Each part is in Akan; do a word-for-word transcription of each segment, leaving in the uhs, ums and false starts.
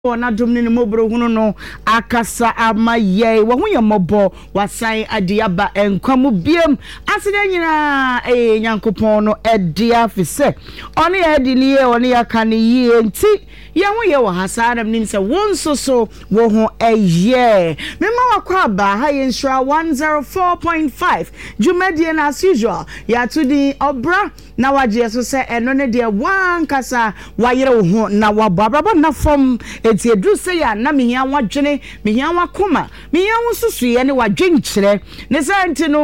Ona domni ni mobro hunu no akasa amaye wo hu ye mobo wasan adiaba enkwamu biem asede nyina eh nyankopon no edia fise oni edi ni ye oni yakane yie nti ye hu ye wo hasaram nim se wonso so wo hu eye mema wakwa ba ha ye nsura one oh four point five jumedie na as usual ya tudi obra na waje so se eno ne de wan kasa wayere wo hu na wabrabo na fom eti edru se ya na mehia wadwene mehia wakoma mehia wosusu ye ne wadwenkyere ne santi no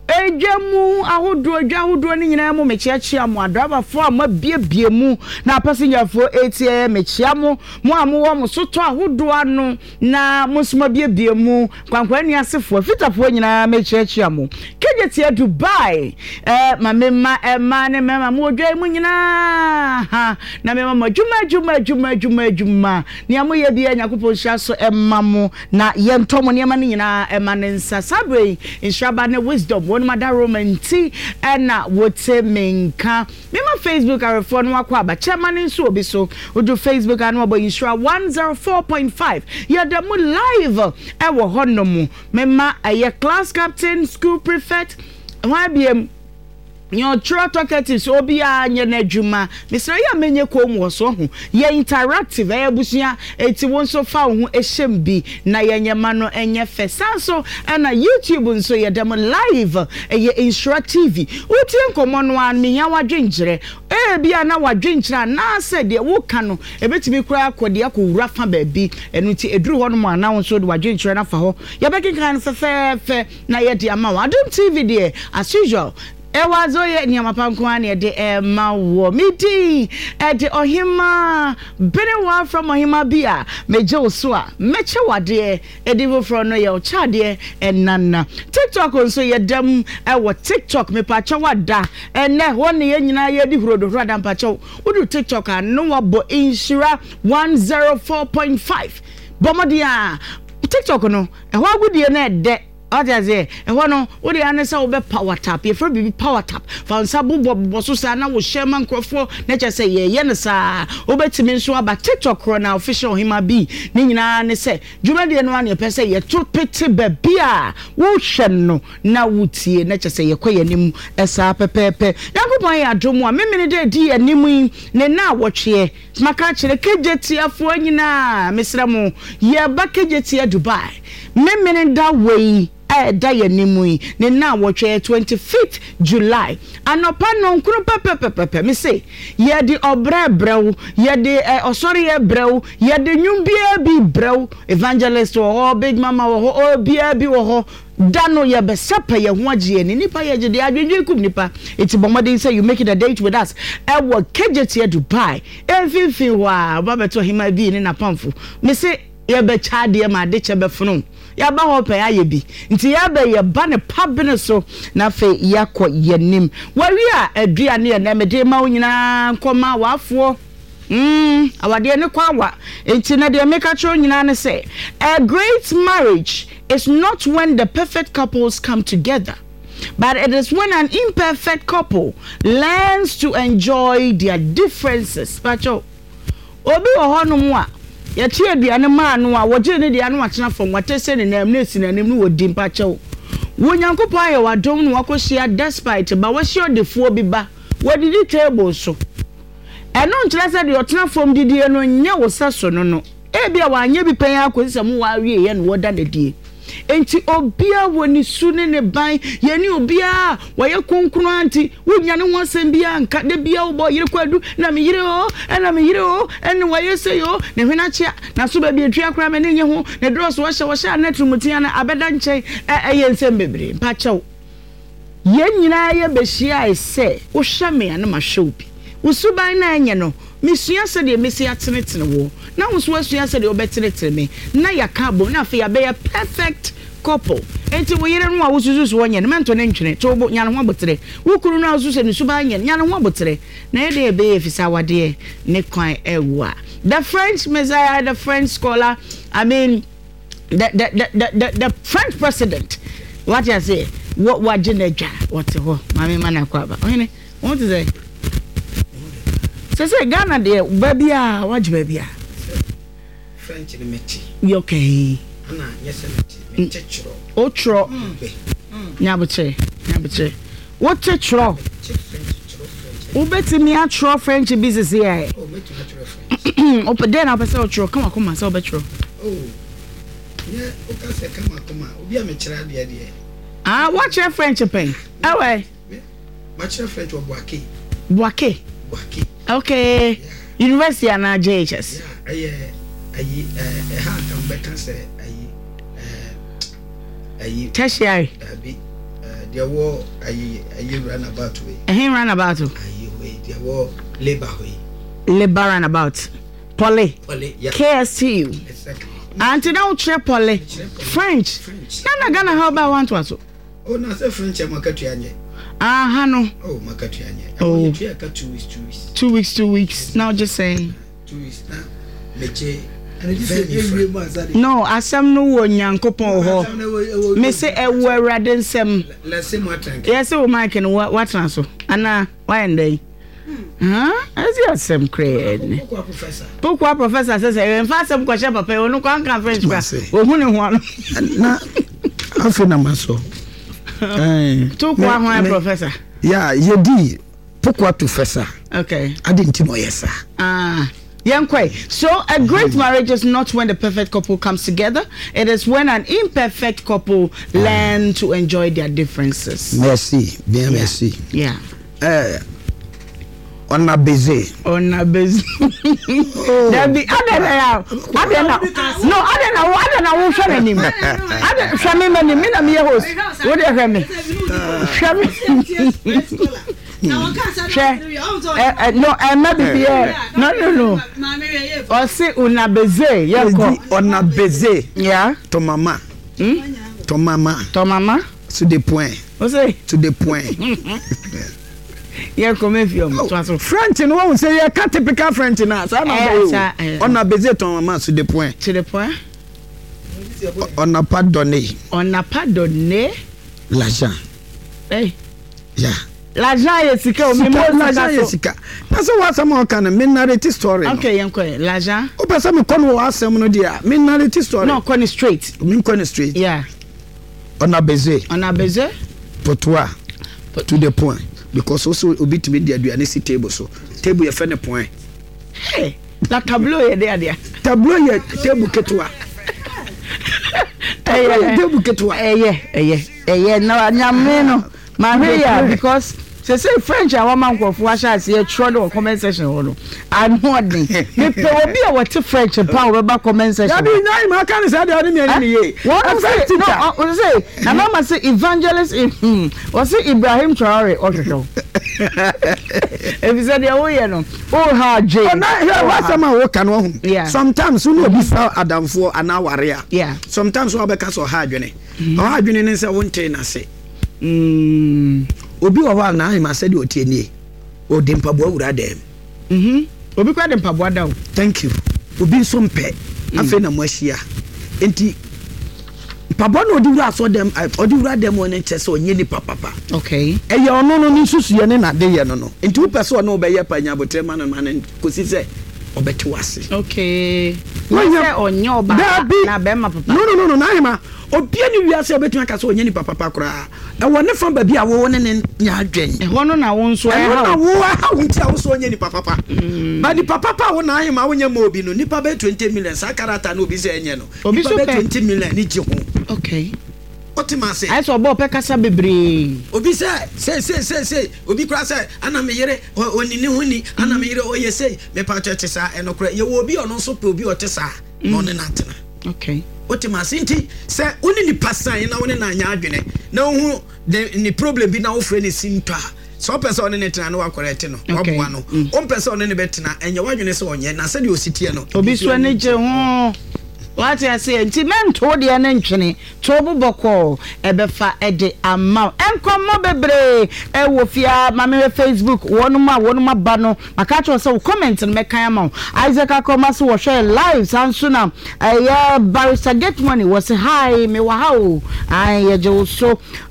ejemu ahodo adwa ahodo ne nyina mu mechiachia mu adraba fo ama biebie mu na passenger etie mechia mu mu amu mu soto ahodo anu na musuma biebie mu kwankwani asefo fitafo nyina mechiachia mu kejetie Dubai eh mamema ema ne mema mu odwa mu nyina ha na mema majuma juma juma juma juma ni amu ye bia nyakopo hia so ema mu na ye ntomo ne ema ne nyina ema ne nsa sabre instraba ne wisdom one mother romanti ena wote menka mema Facebook arefo no akwa ba chairman nso obi so odu Facebook anu abo insura one oh four point five ya da mu live e wo honomu mema aye class captain school prefect wa biem Nyo true talkatives obi a nye na adwuma misra ya menye kom wo so ho ye interactive e abusua eti won so fa ho ehyem bi na ye nyema no enye fesanso na YouTube nso ye dem live ye Insura T V uti nkomo no an me ya wadwenkyere e bia na wadwenkyere na se de wo ka no ebetimi kura akode akowura fa ba bi enu ti eduru ho no mo ana won so de wadwenkyere na fa ho ye bekinkan fefefe na ye de ama Adom T V de as usual Ewazo ye nyamapankwani ede ema wo midi ede ohima benewa from ohima bia meje osua meche wade ede wo from no ye ochade enana TikTok nso ye dem ewo TikTok me pacha wada ene woni ye nyina ye di hurodo hurada mpacha udu TikTok anu wabo Insura one oh four point five bomodia TikTok no ehwa agudie na ede Ojaze ehwo no wo de anesa wo be power tap ye for bibi power tap fa nsa bobo boso sa na wo shema nkrofo na che se ye ye ne sa wo betimi nso aba TikTok ro na official hima bi ni nyina ne se dwuma de no ane pese ye to pete ba bia wo hwe no na wutie na che se ye koye nim esa pepepe yakopon ya domo a memene de di anim ne na wotwe maka kire kejetiafo nyina mesramo ye ba kejetia Dubai memene da wei eh da ye nimui ne na wotwe twenty-fifth July anopa no nkuru pepepepe me say ye di obrebrew ye di osori ye brew ye di nwumbia bi brew evangelist wo big mama wo obia bi wo dano ye be sepa ye ho agye ni nipa ye gye de adwedwe kum nipa eti bomodin say you make it a date with us e wo kejetie Dubai enfimfin wa babeto hima bi ni na pamfo me say ye be chade ma de che be funu ya ba ho pe aye bi nti ya ba ye ba ne pabene so na fe yakọ yenim wari a aduane ye na mede ma onyina nkoma wafo mm awade ne kwa wa nti na de make a nyina ne say a great marriage is not when the perfect couples come together, but it is when an imperfect couple learns to enjoy their differences. Pacho obi wo hono mu a ya tie aduane ma no a woje ne de anu atena fom watese ne nam ne sinanim no wodi mpacho wo nyankopon aye wadom no wakohia despite ba wahio defuo bi ba wadidi table so eno nkyerɛ sɛ de otena fom didie no nya wo saso no no e bia wanye bi pen akosisa mu wa wie ye no woda na die enti obia woni su ne ne ban ye ni obia waye konkunu anti wunya ne wonsem bia nka de bia wo bo yire kwadu na me yire o na me yire o ene waye se yo ne hwena chia na so ba bi atwa kra me ne nye ho ne dross wo hye wo hye anetrumutia na abeda nchen e ye nsem bebre pa chew ye nyina ye behia ese wo hwe me ya na ma hwe obi usuban na enye no misua se de mesi atenetene wo na wo so asua se de obetenetene me na yaka bo na fe ya be perfect couple enti wo yire no a wo susu wo nye ne mento ne ntwene to bo nya ne ho abotere wo kuru no asu se ne suban nye nya ne ho abotere na ye de be efisa wade ne kwan ewa the French messiah, the French scholar, I mean the the the the, the, the French president, what you say what what geneja what ho mama mana kwa ba ohene what to say say say Ghana de baby a what baby a French in meti. Okay. Ana yes meti. Me chechro. O chro. Nyabuche. Nyabuche. What chechro? Ubeti me a chro French business here. Oh, make you chro French. Open then I say chro. Come on, come on, say obetro. Oh. Yeah, okay, say come on, come on. Obi a me chira de de. Ah, what your French pen? Ah way. My French or Boake. Boake. Boake. Okay. Yeah. University and J H S. Yeah, I I uh how can better say I I tertiary. Abi uh there were I I run about way. Eh run about. I way there were labor way. Labor run about. Poly. Poly, yeah. K S T U. Exactly. And now check Poly. French. French. Nana Ghana how about one to us? Oh, na say French am akatuanye. Ah, no. Oh, makatuanye. Oh, two weeks, two weeks, two weeks. Two weeks, two weeks. Now just saying. Two weeks now. Meche. And it is no, asam no wo nyankopon ho. Me say e wo awrade nsem. Let's say more time. Yes, o Mike no what na so. Ana why ndey? Huh? As you asem create. Pokwa professor. Pokwa professor say say en fa asem kwahye papa onu kwan kan French kwa. O hu ne ho na afi na maso. Eh. Pokwa ho professor. Yeah, you di pokwa professor. Okay. I didn't know yes. Ah. Yankwe. So a great marriage is not when the perfect couple comes together. It is when an imperfect couple learn to enjoy their differences. Merci. Bien, yeah. Merci. Yeah. Eh, on a baisé. On a baisé. There be other now. Other now. No, other now. Other now. Who shall name? Other shall me name. Me na me host. What do you hear me? Shall me? Uh, no, I'm not here. No, no, no. Or say una beze. Yeah, on a beze. Yeah. To mama. Hmm? To mama. To mama. To the point. What say? To the point. Yeah, come if you French, no one say yeah, can't typical French now. So I'm on a beze to mama to the point. To the point. On a pardonné. On a pardonné. L'argent. Hey. Yeah. L'argent est sika o memo l'argent est sika. Na so what some can me narrate story. Okay, yanko l'argent. O pesa me kon wo asem no dia. Me narrate story. No, kon straight. Me kon straight. Yeah. On a baisé. On a baisé. Pour toi. To the point. Because also obi to me dia aduane si table so. Table ye fe ne point. Hey, la tableau ye there there. Tableau ye table ketua. Eh, table ketua. Eh, yeah, eh, yeah. Eh, yeah, no nyame no. Maria, because say say French and woman go for share say try the comment section ho. And holding. Me pe obi a what French pa we ba comment section. Ya bi nai ma kan say dey me ani ye. What say no, I say na mama say evangelist hmm. Was say Ibrahim Traore okoko. If you say dey wo ye no. Oh ha J. Na here what some wo kan wo. Yeah. Sometimes we no be for adamfo ana ware a. Yeah. Sometimes we be ka so ha adwene. O ha adwene ne say won ten na say. Mm. Obi wa wa na him said o tie nie. O de mpaboa wura dem. Mhm. Obi kwa de mpaboa da o. Thank you. Obi nso mpe. Afa na mo ahia. Enti mpaboa no odi wura so dem, odi wura dem won nche so onye ni papa. Okay. E ye ono no ni susu ye ne na de ye no no. Enti wo pese ono be ye pa nya botre man man kosi se obeti wase. Okay. Why onye oba na be ma papa. No no no no na hima. Obi ani wiase obetumi aka so onye ni papa kra. E wone from ba bia wo ne ne nya adwen. E hono na wo nso e ha. Wo ha wo ntia wo so onye ni papa. Ba di papa pa wo na hima wo nya ma obi no nipa be twenty million sa karata na obi se enye no. Nipa be twenty million ni ji ho. Okay. Otima say. I so bo pe kasa bebre. Obi say say say say say obi kra say ana me yere onini huni ana me yere oye say me pa chete sa enokra ye wo obi ono so pe obi otesa no ne natena. Okay. Otima sinti say oni ni pasan na woni na anya adwene na hu ni problem bi na wo frɛ ne sinto a so person ne netena na wa correct no waboa no on person ne betena enye wadwene se onye na se de ositie no obi so ne je ho. What I say, Timento de Anenchini, Tobu Boko, Ebefa Ede Amount, and come bebre, E Wofia, Mammy Facebook, one ma, one ma bano, Makacho so comment and make amount. Isaac Akomasu was share live, and sooner, a barrister get money was high, me wow, I so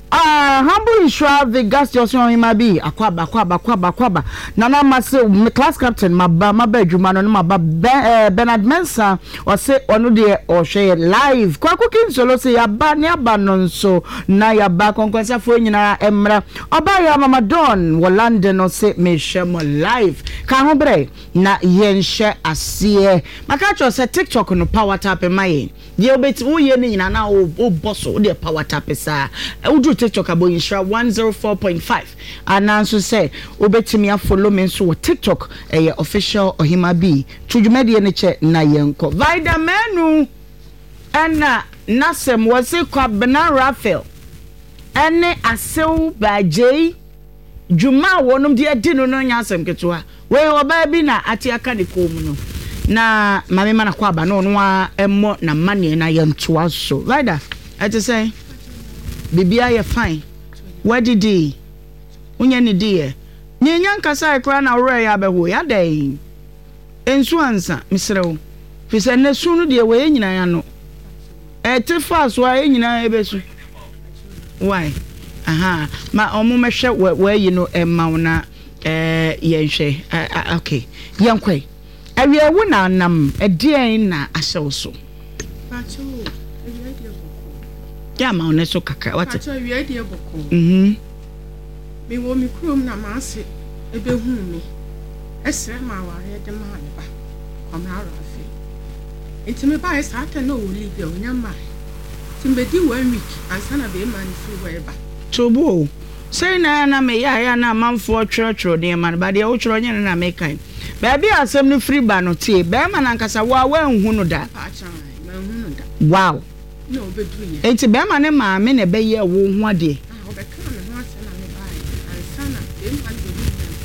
Ah, humble insure the gas station in my be akwaba akwaba akwaba akwaba nana mase class captain maba maba adwuma no maba Bernard Mensah or say onu de or share live kwa cooking solo say yaba ne aba no so na yaba konkwasa fo nyina emra oba ya mama don wo London no say me share mo live ka ho bre na yen share ase maka cho say TikTok no power tap mai ye obet wo ye ni nyina na o boss o de power tap sa udu TikTok abo insure one oh four point five ananso say obetimi follow me so TikTok eh official Ohima B tudwumade ne che na yenko vitamin ana nasem wose kwabena Raphael ene asew baje dwuma wonum de adi no no nyasem ketoa we oba bi na ati aka ne kom no na mame mana kwaba no no a emmo na mane na yentoa so vida ati say bibia ye fine what did he unya ni die nyenya nkasa ekra na wura ya beho ya dai ensu ansa misrew fi se ne sunu de we nyina ya no etifa so a nyina ebesu why aha ma omo mehwe we yi no emma na eh yenhwe okay yenkwai awie wu na nam edien na ahyew so ya ma one so kaka what acho wi ade boko mhm me wo mi krom na ma ase ebe hu mi esre ma wa ye de ma ne ba komra rafi intime ba esa ata na o live onya ma timbedi one week ansa na be man fi we ba tobo say na na me ya ya na manfo twetro de man ba de o twro nya na me kan ba bi asem no free ba no tie be ma na nkasa wa wa hu no da acha ma hu no da wow no bedru ye enti be ma ne ma me na be ye wo hu ade ah obeka me ho ase na me ba ansa na be man de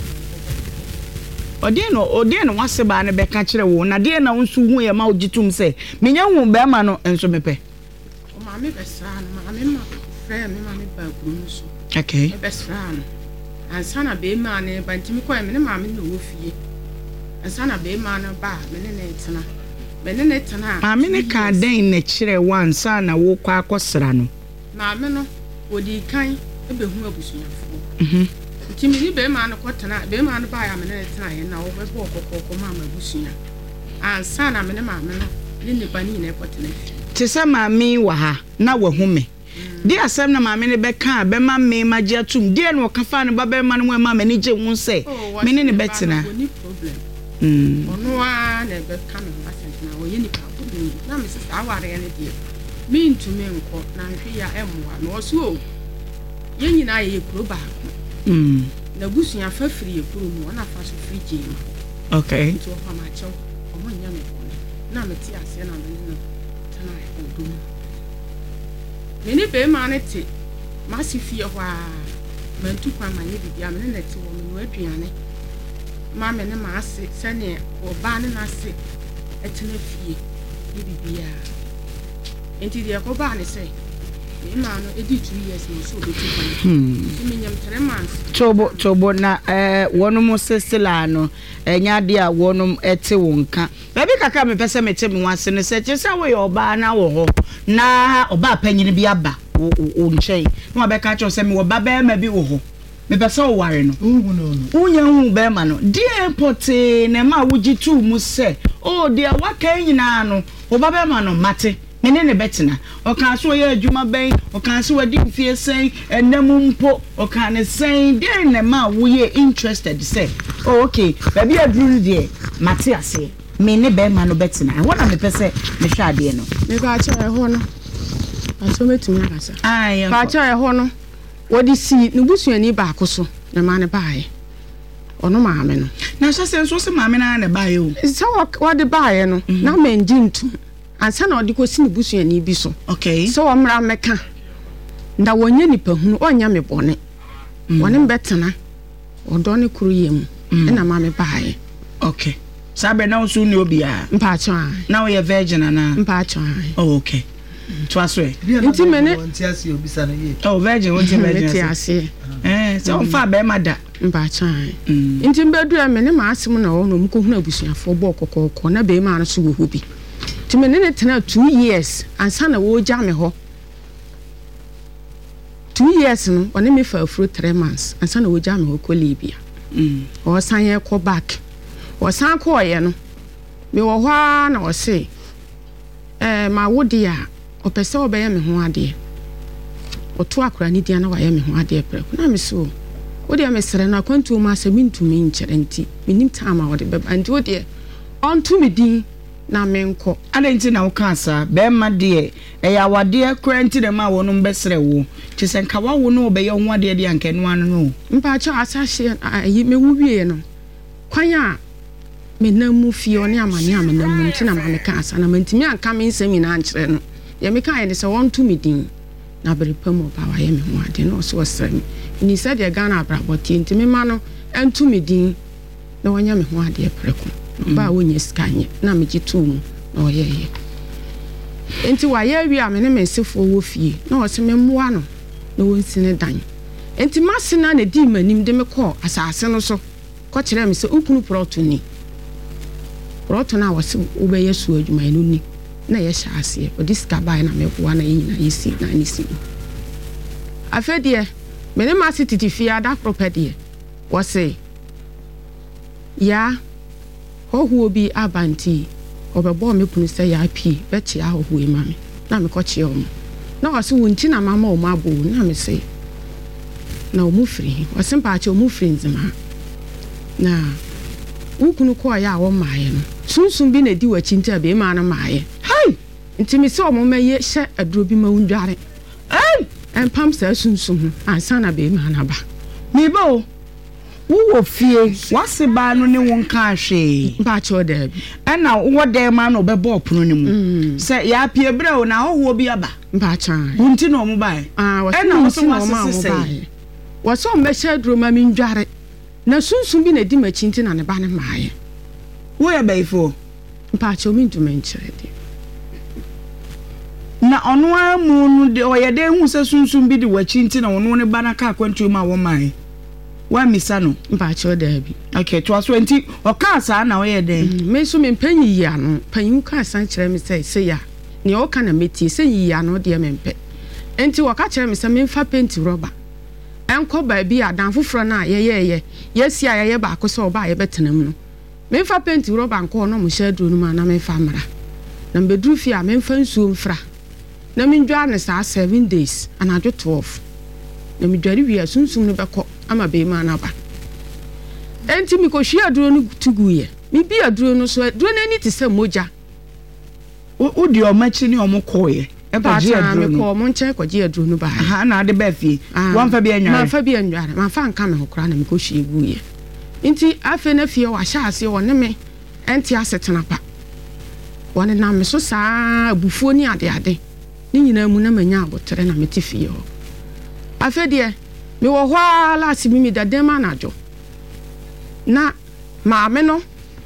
odi no odi no wase ba ne be ka kire wo na de na nsu hu ye ma ogitum se menya hu be ma no enso mepe o ma me be sra no ma me ma frɛ me ma me ba guru so okay e be sra no ansa na be ma ne ba ntimi ko me ne ma me no wo fie ansa na be ma no ba me ne ne tena me ne ne tena ma me ne ka den na kire wansa na wo kwa akosra no ma me no odi kan e be hu abusuafo mhm ntimi ni be ma no ko tena be ma no ba ya me ne tena ye na wo be bo kokoko ma ma abusua ansa na me ne ma me no ni ne ba ni ne ko tena te se ma mi wa ha na wa hu me di asem na ma me ne be ka be ma me ma je atum di no ka fa no ba be ma no ma me ni je hu se me ne ne betena ni problem mm ono a na be ka me ba sentena wo ye ni ka problem na me se aware ne die me ntumi nko na hwe ya emwa no so o ye nyina ye kuro ba mm na busua fa firi ye kuro mu na fa so firi je ma okay to fa ma chew o mo nya me ko na me ti ase na me no tana e odum me ni be ma ne ti ma si fie ho a ma ntu kwa ma ye bibia me ne ti wo me no aduane ma me ne ma ase se ne o ba ne na ase etene fie ye bibia enti de ko ba ne se me ma no edi two years no so be two kwa hmm me nyam three months tobo tobo na eh wonum sesela no enya de a wonum ete wonka baby kaka me pese me temi wase ne se chese wo ye oba na wo ho na oba panyini bi aba o nchen no be ka cho se me wo ba be ma bi wo ho me pese wo ware no uhu no no unya hu be ma no de pote ne ma wuji tu mu se o de waka nyina no wo ba be ma no mate mene ne betena o kan so ye adwuma ben o kan so wadi fie sen enam mpo o kan ne sen de ne ma wo ye interested say oh okay baby aduru de mate ase me ne be ma no betena I wanna me pese me hwa de no me ba cha e ho no aso metumi akasa ai ba cha e ho no wodi si ne busuani ba akoso ne ma ne baaye ono ma ame no na so sen so se ma me na ne baaye o se wodi baaye no na menji ntu ansa na odi ko si ne busuani bi so okay so wo mra meka nda wonye nipa hunu onya me bone woni mbetena odo ne kuru yem na ma me baaye okay sabe na so ni obi a mpa cha na we virgin na mpa cha oh okay to aswe nti mene nti asi obisa no ye oh virgin wonti virgin nti asi eh so mfa be ma da mpa cha nti mbedu me ne ma asem na wo no mko hunu abusuafo bo kokoko na be ma no so wo hobi ti me ne tena two years ansa na wo ja me ho two years no one me for through three months and sana wo jam ko Libya mm o san ye ko back o san ko ye no me wo hwa na o se eh ma wo dia o pese o be ye me ho ade o to akura ni dia na wa ye me ho ade pre na me so o dia me sere na kwantu ma se mintu mi nkyere nti minim time a wo de be anti o dia on to me din na menko adenti na wo kansa be ma de e ya wade kranti de ma wo no mbesere wo ti se nka wa wo no be ye ho ade de anka no anu no mpa cha asahye ayi me wo wie no kwan a me namu fie oni amane amana mu nti na ma me kansa na mantimi anka me nsemi na ankyere no ye me kan ye se won to me din na bere pamo ba wa ye me ho ade no so wasami ni se de Ghana abraboti nti me ma no entu me din na wonya me ho ade preko ba wonye skanye na me gitum na oyeye enti wa ye wi a me ne mesefo wo fie na o se me moa no na wonsine dan enti masena na di manim de me kɔ asase no so kɔ kyerɛ me se ukunu proto ni proto na wo se wo be yesu adwuma no ni na ye hya ase o diska bai na me boa na yina yesi na ni si afedie me ne ma sititi fie ada property wo se ya hohuo bi abanti obebo me kunu se ya pi be chia hohuo ma me na me ko chia o na wase wonti na mama o ma bo na me se na o mu firi wase mpa cha o mu firi nzima na ukunu ko ya wo maaye no sunsun bi na di wachi ntia be ma na maaye hai nti me se o mo meye hye aduro bi ma wundware ai en pam sa sunsun ansa na be ma na ba me bo wo fie wase ba no ne won ka hwe ba cho da bi na wo de ma no be bo pono ne mu se ya pie bre o na ho bi aba ba cha bunti no mo bai ah wo na wo so ma mo bai wo so me hye aduro ma mi ndware na sunsun bi na di machi nti na ne ba ne maaye wo ya baifo mpa cho mi ntu menkyere de na ono amu no de o ye de hu se sunsun bi di wachi nti na ono ne ba na ka kwantu ma wo maaye wa misa no mpa cho da bi okay to aso nti o ka sa na wo ye de me so me panyi ya no panyi ka san kyerɛ me sɛ se ya ne o ka na meti se yi ya no de me mpe enti wo ka kyerɛ me sɛ me mfa penti rubber enko ba bi adan foforo na ye ye ye yesi a ye ba ko sɛ o ba ye betenam no me mfa penti rubber nko no mo hye duro no ma na me mfa mra na mbeduru fi a me mfa nsuo mfra na me ndwa ne sa seven days anadwo twelve na me dware wi asunsun no bekɔ ama be ma na ba enti mi ko hwe aduro no tuguye mi bi aduro no so aduro na ni te sɛ moja o di o machi ni o mo koye e ba je aduro no ko mo nche ko je aduro no ba ha na de ba fi wan fa bi anware ma fa bi anware ma fa nka me hokora na mi ko hwe guye enti afe na fie wa hya ase wo ne me enti asetena pa wone na me so saa abufuo ni ade ade ni nyina mu na manya abotere na meti fie ho afe de me wo hwa la si mi da dem anajo na maame no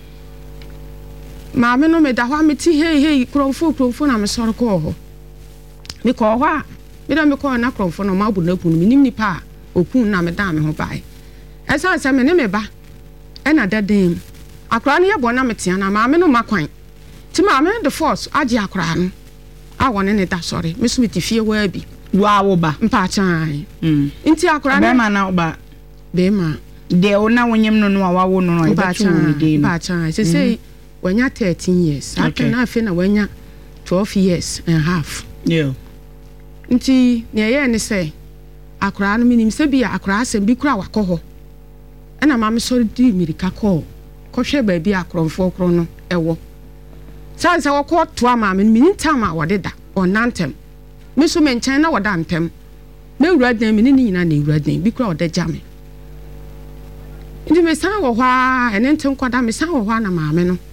maame no me da hwa me ti hey hey kromfo kromfo na me soro ko ho me ko hwa me da me ko na kromfo no ma bu na kunu me nim nipa okun na me da me ho bai esa se me ne me ba e na da dem akra no ye bo na me tia na maame no makwan ti maame the force agi akra no a wone ne da sori me so me ti fie wa bi wa wo ba mpa chan mm nti akra be ma na wo ba be ma de o na wonyem no no wa wo no no e ba chu ni de no mpa chan se say wanya thirteen years after na afi na wanya twelve years and half yeah nti ne ye ne say akra no minim se bia akra asem bi kura wakɔ hɔ ɛna ma me sori di mirika kɔ kɔhwɛ ba bi akrɔmfo kro no ɛwɔ sanse wɔkɔ to ama me minim tam a wɔde da ɔnantem me so me nkyɛn na wɔda ntem me wura dan me ne nyina na wura dan bi kura ɔda gya me ndi me san wɔ hɔ a ɛne ntem kɔda me san wɔ hɔ na maame no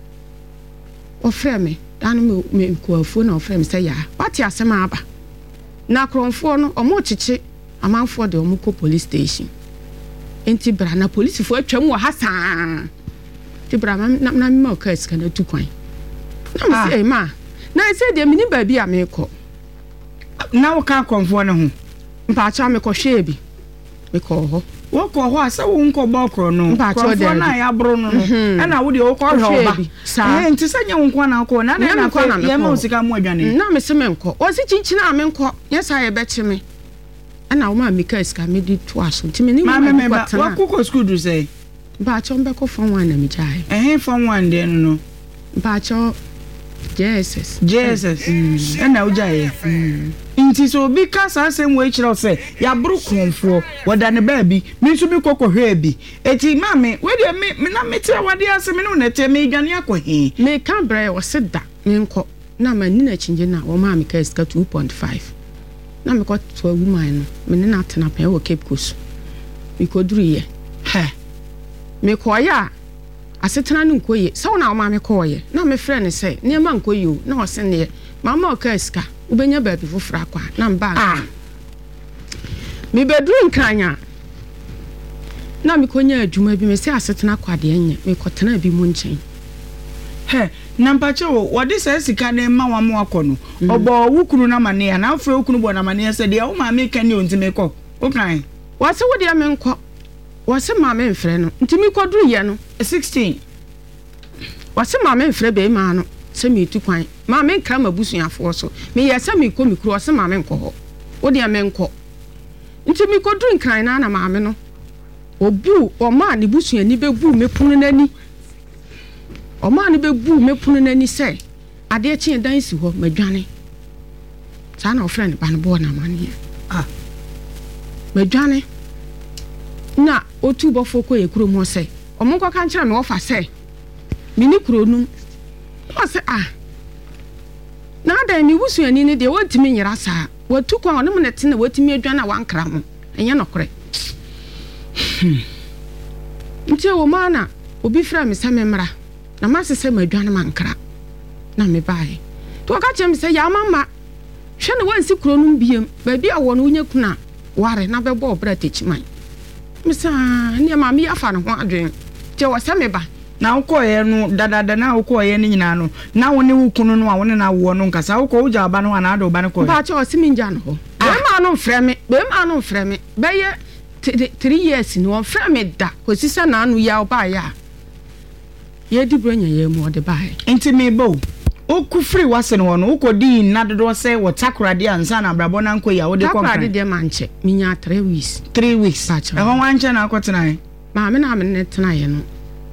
ɔfrɛ me dan me me kuafuo na ɔfrɛ me sɛ ya wate asɛm aba na akrɔmfo no ɔmo kyekye amanfo de ɔmo kɔ police station enti bra na police fo atwam wɔ ha saa ti bra na na me ma ka sika na tu kwan na me sɛ ma na sɛ de me ni ba bi a me kɔ na wo ka konfo ne ho mpa cha me kɔ hwe bi me kɔ hɔ wo kɔ hɔ a sɛ wo nkɔ bɔ kro no konfo na ya bro no no ɛna wo de wo kɔ hwe ba eh nti sɛ nye wo nkɔ na kɔ na na na kɔ ye ma sika mu adwane na me se me nkɔ o si chinchina me nkɔ nyesa ye bɛkye me ana wo ma mika ska me di to aso nti me ni ma me ba wa kokɔ school do say ba cho mbe ko form one na me jai eh form one de no no ba cho J S S J S S na wo jai nti so bi ka sa asem we kire say ya buru konfo wada ne ba bi me nso bi kokɔ hwe bi eti ma me we de me na me tire wade asem ne na te me dwane akɔ he me ka bra wo se da me nko na ma ni na chinje na wo ma mika ska two point five na me ko to woman no me ne na tena pa wo Cape Coast me ko duru ye ha me ko ya asetena no nko ye se wona wo ma me ko ye na me frɛ ne sɛ ne ma nko ye na wo se ne mama o ka ska ubenya ba bi fofra kwa na mba ah me bedru nkanya na me konya adwuma bi me se asetena kwade anya me kotena bi mu nkyɛn he na mpache wo wode se sika ne ma wa mo akɔ no obo wukunu na mane ya na afre wukunu bo na mane ya se de wo ma me kan ni ontime kɔ wo kan wa se wo de me nkɔ wa se ma me mfrɛ no ntimi kɔdru ye no sixteen wa se ma me mfrɛ be ma no se me tu kwan ma me nkra ma busuafo so me ye se me kɔ me kuro se ma me nkɔ hɔ wo de me nkɔ ntimi kɔdru nkran na na ma me no obu o ma ne busuani be bu me punu nani o ma ne be bu me punu nani se ade chi dan si ho madwane sa na o friend ba no bo na mane ah madwane na otu bofo ko ye kuro mo se o mo ko kan kire me ofa se me ni kuro num o se ah na da ni busuani ne de wotimi nyira sa watu kwa no mo ne tena watimi adwane wankra mo enye nokore nti o ma na obi fra me se me mra na ma sese madwane mankra na me bae to ka chem se ya mama hwe ne wansi kuro num biem ba bi a wo no nya kuna ware na be bo bra techiman me sa ne ma me afa ne ho adwen je wo se me ba na ukɔ ye no dadada na ukɔ ye ni nyina no na wo ne wukunu no a wo ne na wo no nkasa ukɔ uja aba no ana ado ba ne kɔ ba che o se me nja no ho be ma no mfrɛ me be ma no mfrɛ me be ye three years ni won frɛ me da ko sisa na anu ya oba ya ye di bronya ye mu ode bae enti me bo oku free wase no no ukodi na dodo sɛ wo takrade ansa na brabo na nko ya wo de konkan takrade de manche minya three weeks three weeks e ho wanche na akotena e ma me na me ne tena ye no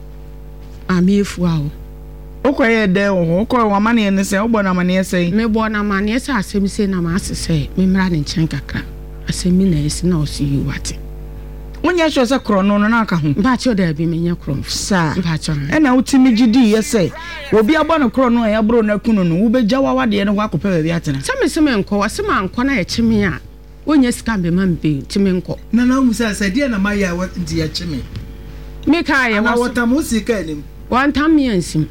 a me efu awo okoye de wo okoye wa mane ne sɛ obo na mane sɛ me bo na mane sɛ asɛm se na ma asese me mra ne nkyɛn kakra asɛm mi na esi na osi yi wate wonya hwe sɛ krono no na aka ho ba che da bi menya krono sa ba che e na utimi gidi ye sɛ obi abɔ no krono a ya bro na kunu no wo begya wa wade no akopɛ ba bi atena sɛ me se me nkɔ wa se ma nkɔ na ye kyeme a wonya sika be man be kyeme nkɔ na na mu sɛ sɛ dia na ma ya wa nti ya kyeme me ka ye wa wota mu sika nim wan tam me ansim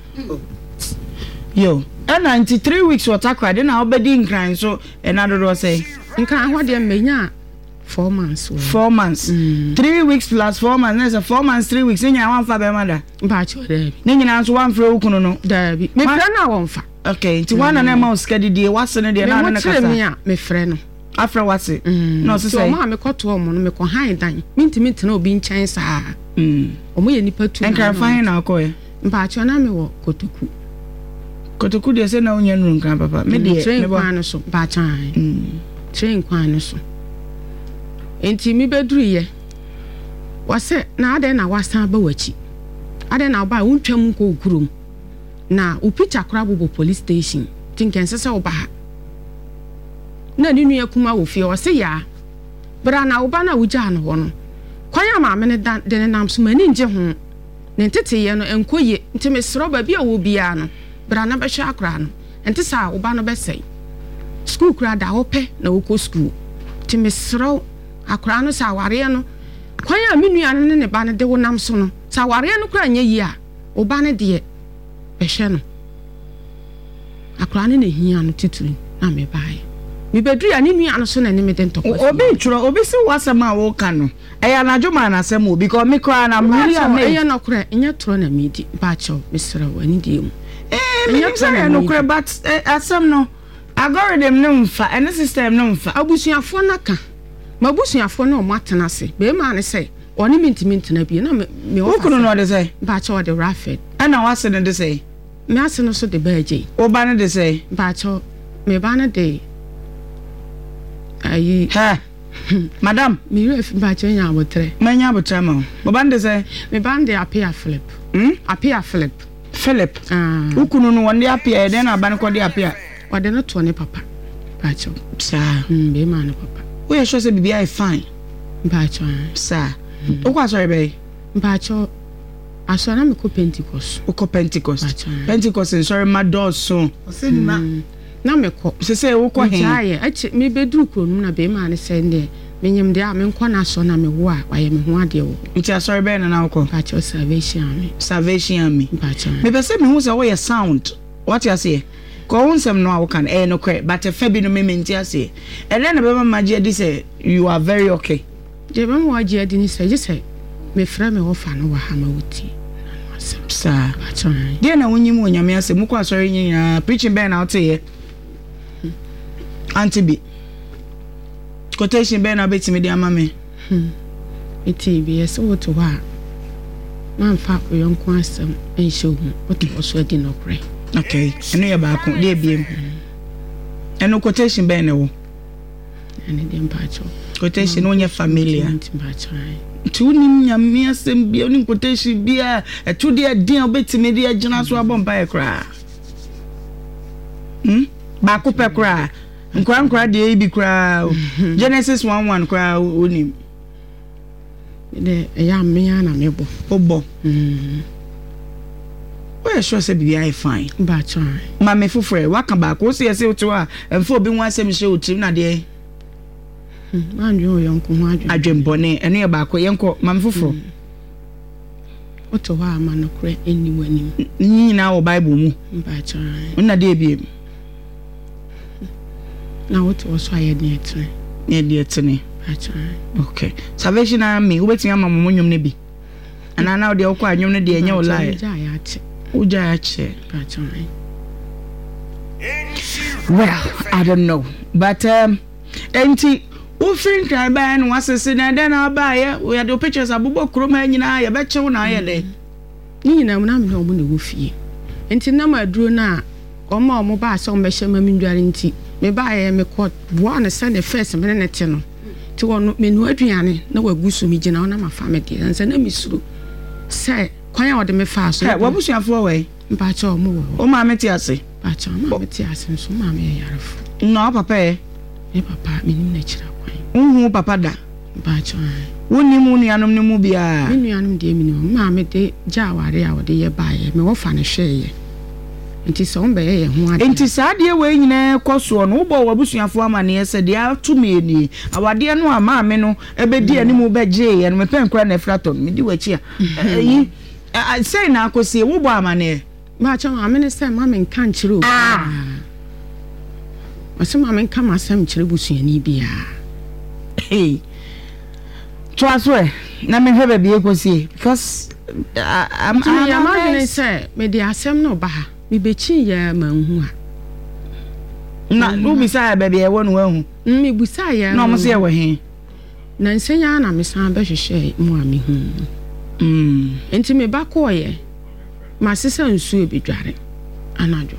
yo e na three weeks wota kwa de na obedi nkran so e na dodo sɛ nkran ho de menya four months well. four months mm. three weeks plus four months na four months three weeks nya wan fa be mada ba cho da bi ne nyina so wan fra ukunu no da bi me fra na won fa okay nti wana na ma uska didie wase no de na na kasa me a me fra no afra wase no so say so ma me kɔto mo no me kɔ han dan minti minti na obi nkyɛn saa mm omo ye nipa tu enka fa hin na akɔ ye ba cho na me wo kotoku kotoku de se na onya nuru nkan papa me de me ba no so ba chan mm train kwan no so enti mi beduru ye wase na ade na wasan ba wachi ade na ba untwam ko ukurum na upicha kora bobo police station tinken sese oba na ni nua kuma wo fie wase ya bra na oba na wuja no ho no kwanya ma me ne de ne nam so mani nje ho ne ntete ye no enkoye nti me sro ba bia wo bia no bra na be hwa akora no enti sa oba no be sei school kura da ope na wo ko school ti me sro akora no sa ware no kwanya me nua ne ne ba ne de wo nam so no sa ware no kura nya yi a oba ne de behwe no akora ne ne hia no tituri na me bae me bedru ya ne nua no so na ne me de ntoko obi tro obi si wasama wo ka no e ya na dwuma na asem obi ko me kra na really am e ya no kra nya tro na me di ba cho me sra wani di mu eh me nya tro no kra but asem no algorithm no mfa ene system no mfa abusuafo na ka mabusuafo na o matena se be ma ne se oni minti minti na bi na me o kunu no de say ba cho de rafet ana wase ne de say me ase no so de baje o ba ne de say ba cho me ba ne de ayi ha Madam, me ref ba chenya abotre. Manya abotre ma. Bobande say Me bande apia Philip. Hmm? Apia Philip. Philip. Ah. Ukunu no wonde apia den na ban ko de apia. Ode no to ne papa. Ba cho. Sa. Hmm, be ma ne papa. We sure say bibia is fine. Ba cho. Sa. Okwa sorry be. Ba cho. Aso na me ko Pentecost. Uko Pentecost. Bacha. Pentecost in sorry my doors so. Ose ni na Na me ko. Se say uko hen. Jaye, achi me bedru ko nu na be ma ne say ne. Me nyem de a me nko na so na me wo a waye me ho ade wo. Nti sorry be na na uko. Ba cho salvation me. Salvation ami. Ba cho. Me pese me hu say we sound. What you say? Ko unsem no a kan eh no kwe but fa bi no me menti ase. Ele na be ma magie di say you are very okay. Je be mo waje adi ni say je say me fra me wo fa no wa ha ma wuti. Sa. Ba cho. Dia na wonyi mu onyame ase mu kwa sorry nyinya preaching ben out here. Auntie B. Quotation ben na betimi dia mama. Hmm. Iti bi yes wo to wa. Man fa ko yonko asem en show hu. Wo to so adi no kre. Okay. Eno ya ba ko dia biem. Eno quotation ben na wo. Ene dem ba cho. Quotation no nya familiar. Ba cho. Tu nim nyame asem bia ni quotation bia etu dia din obetimi dia gina so abompa e kra. Hmm? Ba ko pe kra. Nkwa nkwa de bi kra. Genesis one one kra onim. De ya me ya na me bo. Obo. Mm. We sure say bia I fine. Ba cho. Ma me fufure waka ba ko se se to a emfo obi nwa asem hye otrim na de Man yo yonko ho adwe. adwembone eno ye ba ko yenko ma me fufure. Wo to wa ma no kre eni wani. Ni na wo Bible mu. Ba cho. Na de biem. Na wo to so aye ne etre. Ne de etene. Ba cho. Okay. Salvation army wo betimi ama mo nyom ne bi. Ana na wo de wo kwa nyom ne de enye wo lie. Ja ya che. Uja ya che. Ba cho. Well, I don't know. But um enti wo fin kan ba no wasese na de na ba ye we had the pictures abubo kroma nyina ye be chew na ye de. Ni nyina mu na me omo na wo fie. Enti na ma duro na omo omo ba so me hye ma me ndware nti me ba ye me ko bo na se ne first me ne te no. Ti wono me nu aduane na wagusu mi gina na ma fa me de nsa na mi suru. Se kwan ya wo de me fa so. Hey, wabusuafo we. Ba cha omo wo. O ma me ti ase. Ba cha ma me ti ase nso ma me yarefo. No papa e. E papa me nim na kira kwan. Unhu papa da. Ba cha. Woni mu nuanom ne mu bia. Me nuanom de mi nim ma me de ja aware a wo de ye ba ye me wo fa ne hwe ye. Nti so mbe ye ho ade. Enti saade we nyina koso no wo bo wabusuafo amane ese de atumi eni. Awade no ama me no ebedi animu beje ye no me pen kra na fraton me di wachi a. Yi say na akosi wo bo amane. Ba cha ma me se ma me nkan kire o. Ah. Asema men kama asem kire busuani bia. Hey. Twaswe na me hebe bi ekosi because uh, I'm I'm imagine say me di asem no ba ha. Me bechi ya manhu a. Na no bi say ba bia wonu ahu. Me busa ya. Na mo se ye we he. Na nsenya na me san be hwehwe mu a me hu. Mm. Enti me ba ko ye. Ma sesa nsu e bedware. Anajo.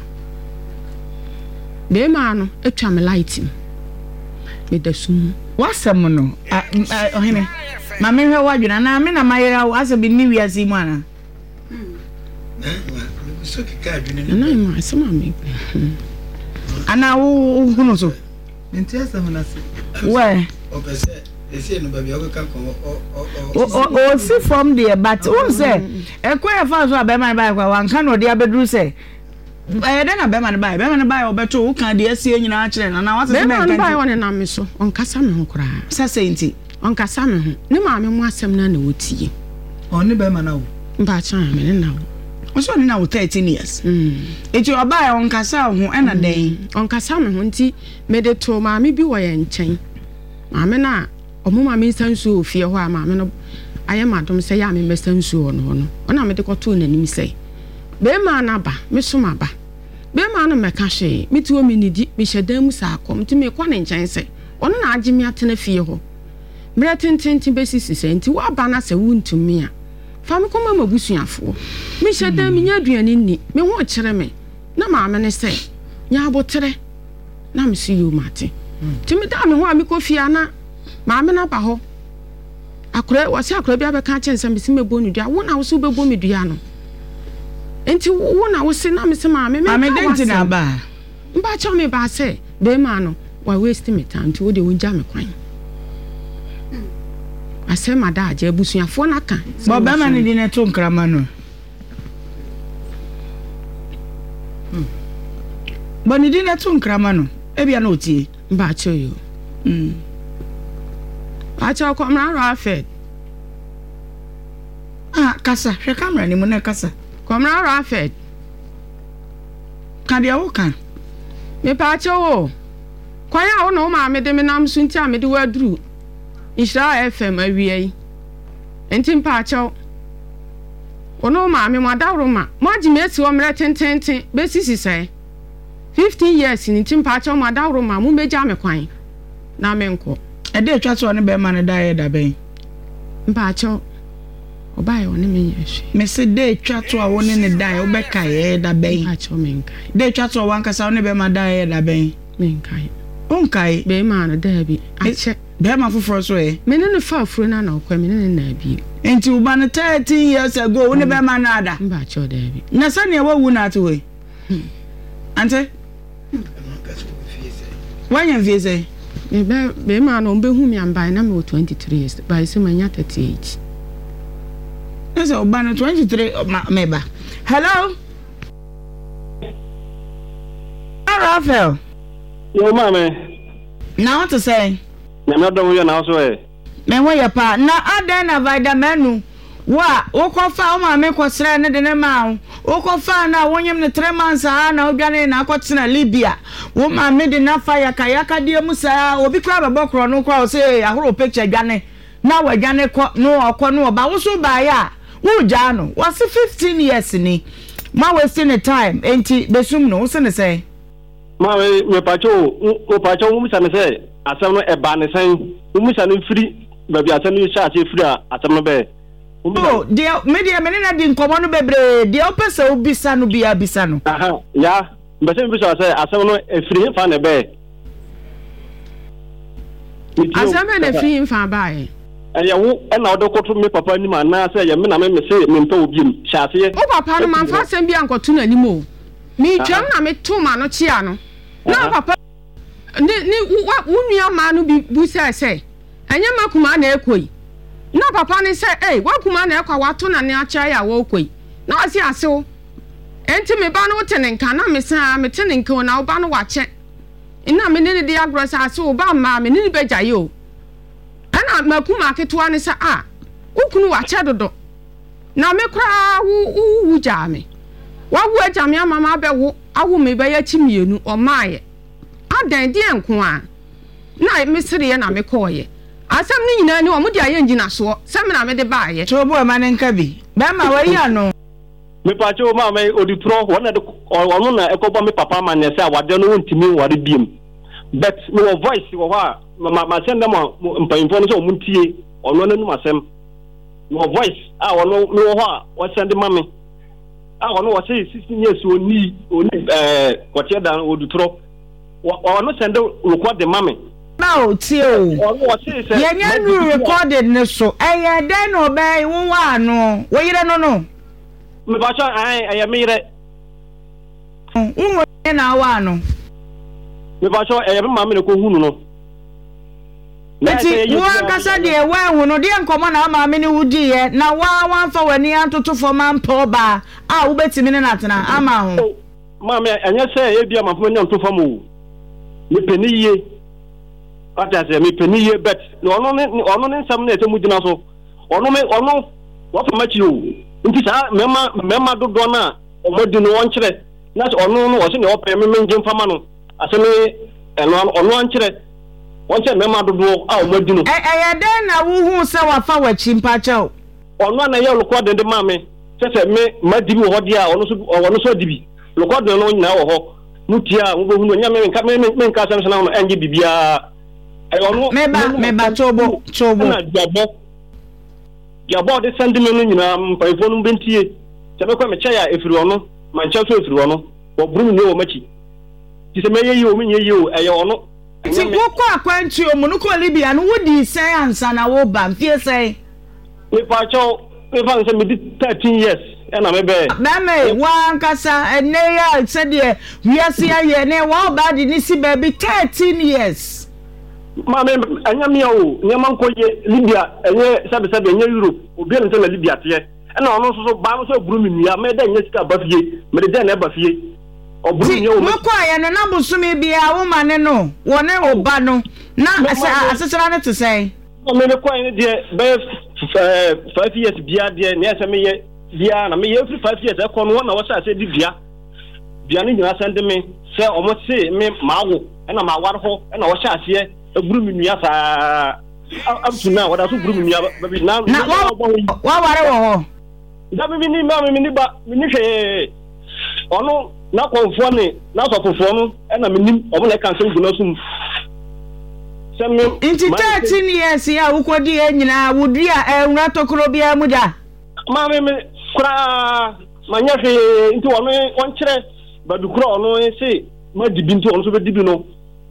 Be ma no etwa me light im. Me da sum. Wasam no. Ohene. Ma me hwe wadwena na me na mayera asa bi ni wiase mu ana. na me so kika adwene Na na ma asema me. Ana wo hunu so. nti asa ho na se We. opese ese no ba bi okaka ko o O o si from there but won say ekwa fa so abema ba kwa wanka no de abedru say eh de na bema ne ba bema ne ba obeto wo kan de asie nyina a kire na na wase Be me ma no ba kan won na me so. Onkasa me ho kra. sa senti Onkasa me ho. Ne ma me mu asem na na wotie. oni ba ma na wo Ba cha me ne na wo. o so ni na wo thirteen years Mm. eti oba e onkasa ho e na den Onkasa me ho nti me de to ma me bi wo ye nchen. Ma me na omo ma me sansu ofie ho a ma me no aye madom se ya me mesansu no no. Ona me de koto na nim se. Be ma na ba me so ma ba. Be ma no me ka hwe me ti o me nidi me hyedan mu sa akom nti me kwa ne nchen se. Ono na age me atena fie ho. Mre tintintin besisi se nti wa ba na se wuntumi a. Fa me koma mabusuafo. Me hyedan me nya aduane ni. Me ho kire me. Na ma me ne se nya abotere. Na me si yo mate. Ti me da me ho a me kofia na maame na ba ho akora wase akora bia beka chen se mesi mebo nu dua wo na wo so bebo me dua no enti wo na wo se na me se maame me maame denti na ba mba cha me ba se be ma no wa waste me time ti wo de wo nja me kwan ase ma da aje busuafo na ka bo be ma ne di ne to nkrama no bo ne di ne to nkrama no e bia na otie mba cha yo mm acha ko mra ra fed ah kasa hwe camera ni mu na kasa ko mra ra fed ka dia wo kan me pa cha wo kwaya wo no ma me de me nam so nti a me de waduru Isra F M awie enti pa cha ono ma me madawro ma maji me esi o mre tententen be sisi sai fifteen years ni nti pa cha madawro ma mu meja me kwan na me nko e de twa so ne be ma ne da ye da ben mpa cha obaye woni me yehwe me se de twa to a woni ne da ye wo be ka ye da ben mpa cha me nkai de twa to wan kasa woni be ma da ye da ben me nkai on kai be ma na da bi ache be ma foforo so e me ne ne fa afuro na na okwa me ne na bi enti u ba ne thirteen years ago woni be ma na ada mpa cha da bi na sane wa wu na to we ante wanya vie say me be be ma no be hu mi ambai na me twenty-three years by say manya thirty-eight na so ba na twenty-three me ba hello Rafael yo mama na what to say na me don yo na so e me wo ya pa na adan na vitamin wa wo ko fa o ma me ko sra ne de ne ma wo ko fa na wonyem ne three months a na odwane na akotena Libya wo ma me de na fa ya kayaka de musa obi kra babokro no kwa o say ahoro picture dwane na wa dwane ko no okọ no ba wo so ba ya wo ja no was fifteen years ni ma wasting the time enti besum no wo se ne say ma me pacho o pacho wo musa ne say asem no e ba ne sen wo musa ne free ba bi asem no sha ase free a asem no be oh dia media me na di nkomo no bebre dia opese obisa no bia bisa no aha ya mbese mbese say asem no e free fa ne be asem na free fa ba e eh ya wo e na odokoto me papa ni ma na say ya me na me me say me mpa obi m sha ase o papa no man fa asem bia nkoto na ni mo mi twam na me to ma no chia no na papa ni ni wunua ma no bi bu say say enye makuma na ekoi na papa ni say eh wakuma na ekwa wato na ne acha ya wo koi na asi asew enti me ba no tenenka na me sa me tenenka na wo ba no wache ina me ne de agro sa asew ba ma me ne be jaye o ana makuma ketewa ni sa ah ukunu wache dodo na me kra wu wu ja me wa wu aja me mama be wo awu me be ya chimienu o maaye adan di enko a na me sire na me koye asem ni nyina ni omo di aye ngina so sem na me de baaye to bo ma ne nka bi ba ma wa ya no me pacho ma me odi pro wona de ono na ekobo me papa ma ne say wade no ntimi ware biem but no voice wo ha ma ma send them mpayimfo no so omuntie ono nanu asem no voice ah ono me wo ha wo send mame ah ono wo say sixteen years oni oni eh kwache dan odi pro ono send record the mame na o ti o ye nya nu recorded ne so eh den no be wo wa no wo yire no no me ba cha ai ai me yire wo na wa no me ba cha eh ma me ko hunu no eti wo akasa de wa hu no de nkomo na ma me ni wudi ye na wa wa fa wani antoto fo man po ba a wo betimi ne natena ama ho ma me anya say e bia ma fo nya antoto fo mo me peniye ata se me peniye bet no ono ne ono ne nsam na etemu dina so ono me ono wo fa machi o nti sa mema mema dodo na omodi no won kire na ono no wo se ne ope me menje mfama no ase me eno ono an kire won se mema dodo a omodi no eh eh den na wo hu se wa fa wachi mpa chao ono na ye lokọ de de ma me se se me madibi ho de a ono so ono so dibi lokọ de no nyina wo ho mutia wo hu no nya me nka me me nka sam sana no enje bibia meba meba chobo chobo na jabo jabo de send me no nyina mpaifo no bentie se me kwa me cha efiri ono man cha so efiri ono wo buru ni o machi ti se me ye ye o me ye ye o eye ono ti wokọ akwantu omu no ko Libya no wodi say ansa na wo ba mfie say me pa cho me fa say me di thirteen years e na me be ba me wan kasa ene ya se de wiase aye ne wa ba di ni si ba bi thirteen years ma me anya me o nya man ko ye Libya enye sabe sabe enye Europe obi en se na Libya te e na ono so so ba no so buru mi nua me da nya sika ba fie me de na ba fie oburu mi o me ko aye no na busumi bia wo ma ne no wo ne wo ba no na asesera ne to say me me ko aye de be five years bia de na ese me ye bia na me ye free five years e ko no na wo sa se di bia bia ni nyina sende me se omo se me mawo e na ma war ho e na wo sha ase e buru mi nua sa up na wo da so buru mi nua ba bi na wa ware wo ho da mi ni ma mi ni ba mi ni hwe ono na konfo ne na sofofo no e na mi nim omo na kan se guna sum se me inti thirteen years ya ukodi e nyina wudi a enra tokoro bia mu da ma me me kura manya hwe inti ono on kire ba du kura ono se ma dibi nti ono so be dibi no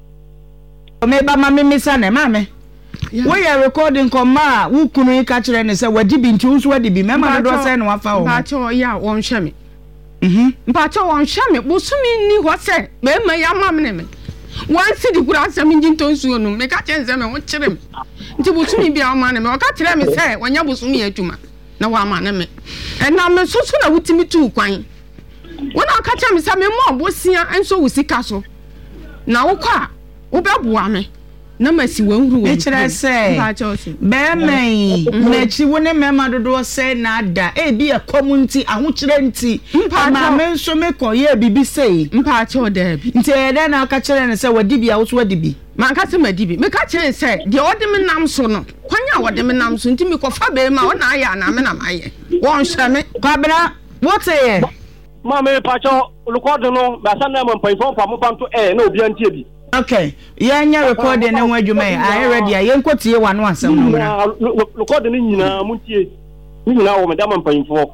me ba ma me misa ne ma me we are recording koma wo kunu ka kire ne se wadi bi nti wo wadi bi mema do se ne wafa wo ba cho ya won hwe me mhm ba cho won hwe me busumi ni ho se me ma ya ma me me wan si di kura asem njinto nsuo no me ka kire se me wo kire me nti busumi bia ma ne me o ka kire me se wonya busumi adwuma na wa ma ne me ena me so so na wutimi tu kwan wona ka kire me se me mo bosia enso wusika so na wo kwa wo beboa me na masi wanhuru wo ekira se be mai na chi wo ne mema dodo se na ada e bi e community ahokire nti ma me nso me koye bibi sei mpa cha oda bi nti e da na ka kire ne se wadi bi a wo so wadi bi man ka se madi bi me ka kire se de ode me nam so no kwanya wode me nam so nti me kofa be ma wona aya na me na maye won hwe me kwabra what ye ma me pa cha record no ba sa na mo mpa ifo pa mo panto e na obi antie bi. Okay, yeah, nya record na nwa dwuma ya. I ready. Ye nkotie wano asem no mra. Record ni nyina muntie. Ni nyina wo me da mpanyimfo.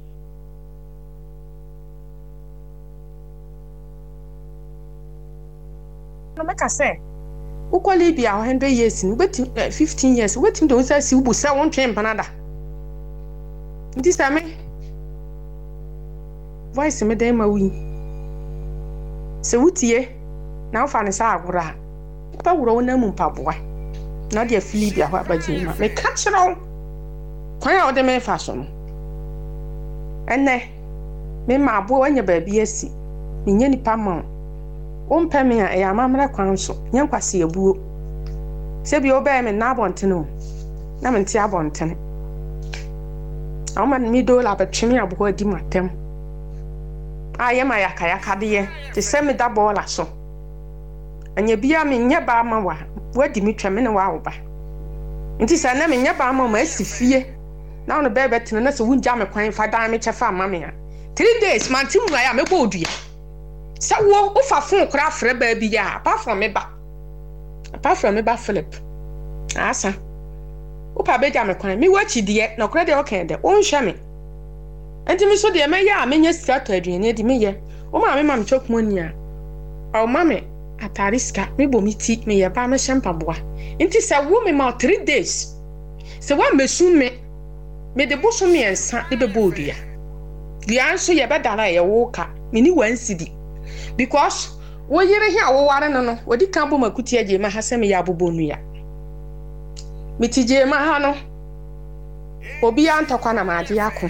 No meka say. Ukoli bia one hundred years ni beti fifteen years. Wetin do say si ubu say won twen panada. Ndi sa me. Voice me dey ma wi. Se wutie na ufa ne sa agura pa wuro na mu mpaboa na de afili bia ho abaje ma me ka kiro kwan a ode me fa so no enne me ma abo anya ba bi asi me nya nipa ma o mpa me a ya mamra kwan so nya kwase abuo se bi oba me na abontene na me nti abontene awma mi do la ba twemi abo adi matem aye ma yakaya kade te se me da bola so anya bia me nya ba ma wa wadi mi tweme ne wa wo ba nti sa na me nya ba ma ma asifie na ono bebe tene na se wunja me kwan fa dan me chefa ma me ya three days man timu ya me bo odua sa wo wo fa fon kra frɛ ba bi ya apart from me ba apart from me ba Philip asa wo pa be ja me kwan mi wachi de na kra de o kan de o nhwa me enti mi so de me ya me nya sika to aduane de me ye wo ma me ma me chokmoni a o ma me atariska me bo mi ti me ye ba me shempa boa nti se wo me ma three days se wa mesu me me de boso me ensa de be bodua dia nso ye be dara ye wo ka me ni one cedi because wo yire hi a wo ware no no odi kan bo makuti aje ma ha se me ya bobonu ya me ti je ma ha no obi ya ntokwa na ma ade akọ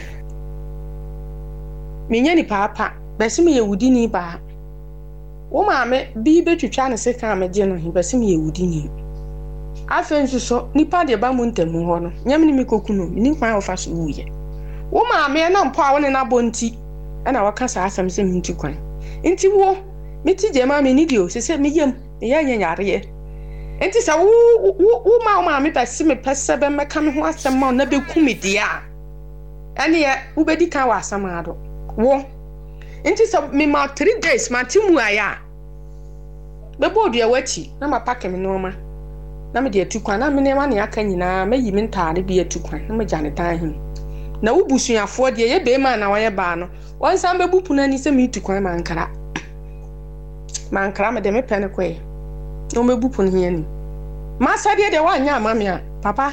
me nya ni papa besi me ye wudi ni ba wo ma me bi betwitwa ne se kan me je no hi besi me ye wudi ni afen so nipa de ba mu ntemu ho no nyam ni me kokunu ni kwan ofa so wuye wo ma me na mpo a wo ne na bonti na waka sa asam se mi nti kwan nti wo me ti je ma me ni dio se se me yam me ya nyanyare nti sa wo wo ma wo ma me besi me pese be me ka me ho asam ma na be kumi dia ene ye wo be di kan wa asam ado wo nti sa me ma three days ma timu aya be bodu ya wachi na ma pack me no ma na me de atukwan na me ne ma ne aka nyina me yi me ntaare bi atukwan na me jane tan hin na wo busuafo de ye be ma na wo ye ba no won san be bupu na ni se me tukwan ma nkara ma nkara me de me pene kwe no me bu pon here ni ma sabe de wa nya mama a papa